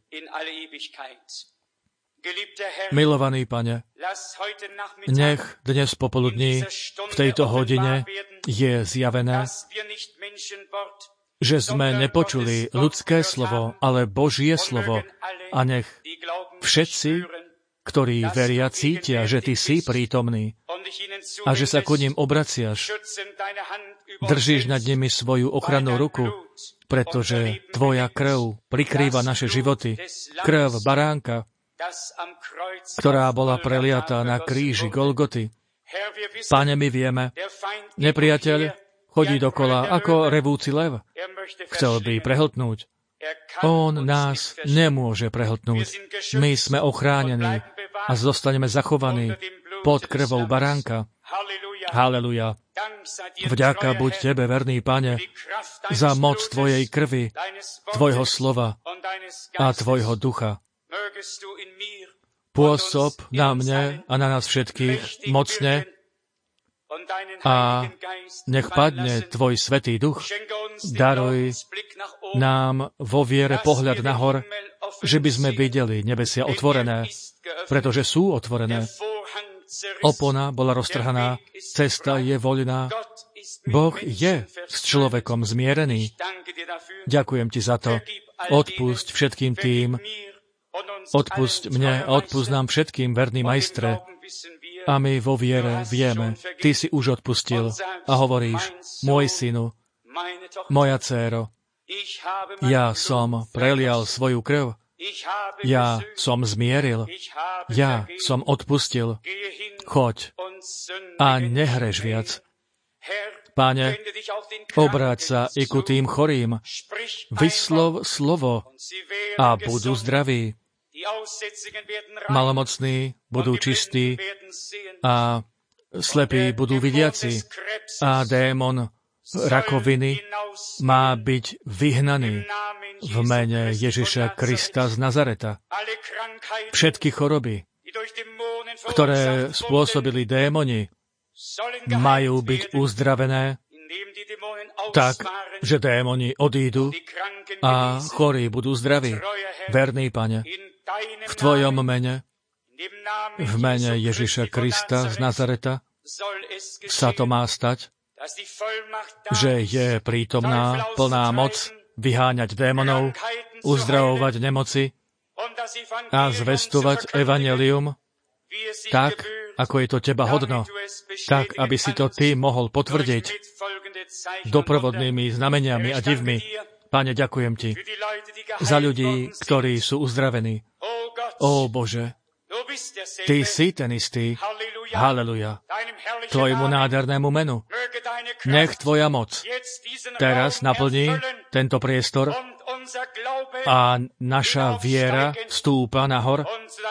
Milovaný Pane, nech dnes popoludní v tejto hodine je zjavené, že sme nepočuli ľudské slovo, ale Božie slovo a nech všetci, ktorí veria, cítia, že Ty si prítomný a že sa ku nim obraciaš, držíš nad nimi svoju ochrannú ruku, pretože Tvoja krv prikrýva naše životy, krv baránka, ktorá bola preliatá na kríži Golgoty. Pane, my vieme, nepriateľ chodí dokola ako revúci lev. Chcel by prehltnúť. On nás nemôže prehltnúť. My sme ochránení a zostaneme zachovaní pod krvou baránka. Haleluja. Vďaka buď Tebe, verný Pane, za moc Tvojej krvi, Tvojho slova a Tvojho ducha. Pôsob na mne a na nás všetkých mocne a nech padne Tvoj Svätý Duch. Daruj nám vo viere pohľad nahor, že by sme videli nebesia otvorené, pretože sú otvorené. Opona bola roztrhaná, cesta je voľná. Boh je s človekom zmierený. Ďakujem Ti za to. Odpusť všetkým tým, odpusť mne a odpusť nám všetkým, verný majstre. A my vo viere vieme, Ty si už odpustil a hovoríš, môj synu, moja dcéro, ja som prelial svoju krv, ja som zmieril, ja som odpustil. Choď a nehreš viac. Páne, obráť sa i ku tým chorým, vyslov slovo a budú zdraví. Malomocní budú čistí a slepí budú vidiaci a démon rakoviny má byť vyhnaný v mene Ježiša Krista z Nazareta. Všetky choroby, ktoré spôsobili démoni, majú byť uzdravené tak, že démoni odídu a chorí budú zdraví. Verný Pane, v Tvojom mene, v mene Ježiša Krista z Nazareta sa to má stať, že je prítomná plná moc vyháňať démonov, uzdravovať nemoci a zvestovať evanjelium tak, ako je to Teba hodno, tak, aby si to Ty mohol potvrdiť doprovodnými znameniami a divmi. Pane, ďakujem Ti za ľudí, ktorí sú uzdravení. Ó Bože, Ty si ten istý. Haleluja. Tvojmu nádhernému menu. Nech Tvoja moc teraz naplní tento priestor a naša viera vstúpa nahor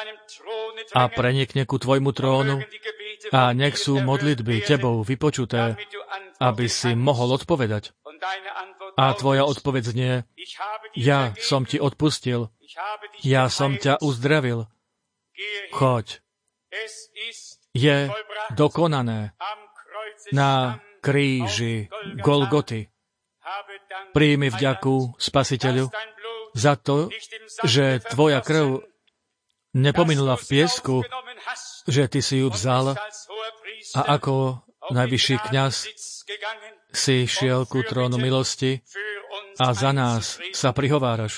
a prenikne ku Tvojmu trónu a nech sú modlitby Tebou vypočuté, aby si mohol odpovedať. A Tvoja odpoveď znie, ja som Ti odpustil, ja som ťa uzdravil. Choď. Je dokonané na kríži Golgoty. Príjmi vďaku Spasiteľu za to, že Tvoja krv nepominula v piesku, že Ty si ju vzal a ako najvyšší kňaz si šiel ku trónu milosti a za nás sa prihováraš.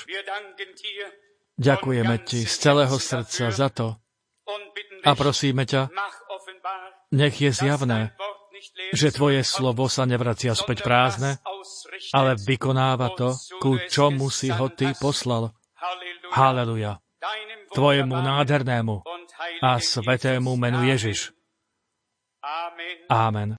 Ďakujeme Ti z celého srdca za to a prosíme ťa, nech je zjavné, že Tvoje slovo sa nevracia späť prázdne, ale vykonáva to, ku čomu si ho Ty poslal. Haleluja. Tvojemu nádhernému a svetému menu Ježiš. Amen.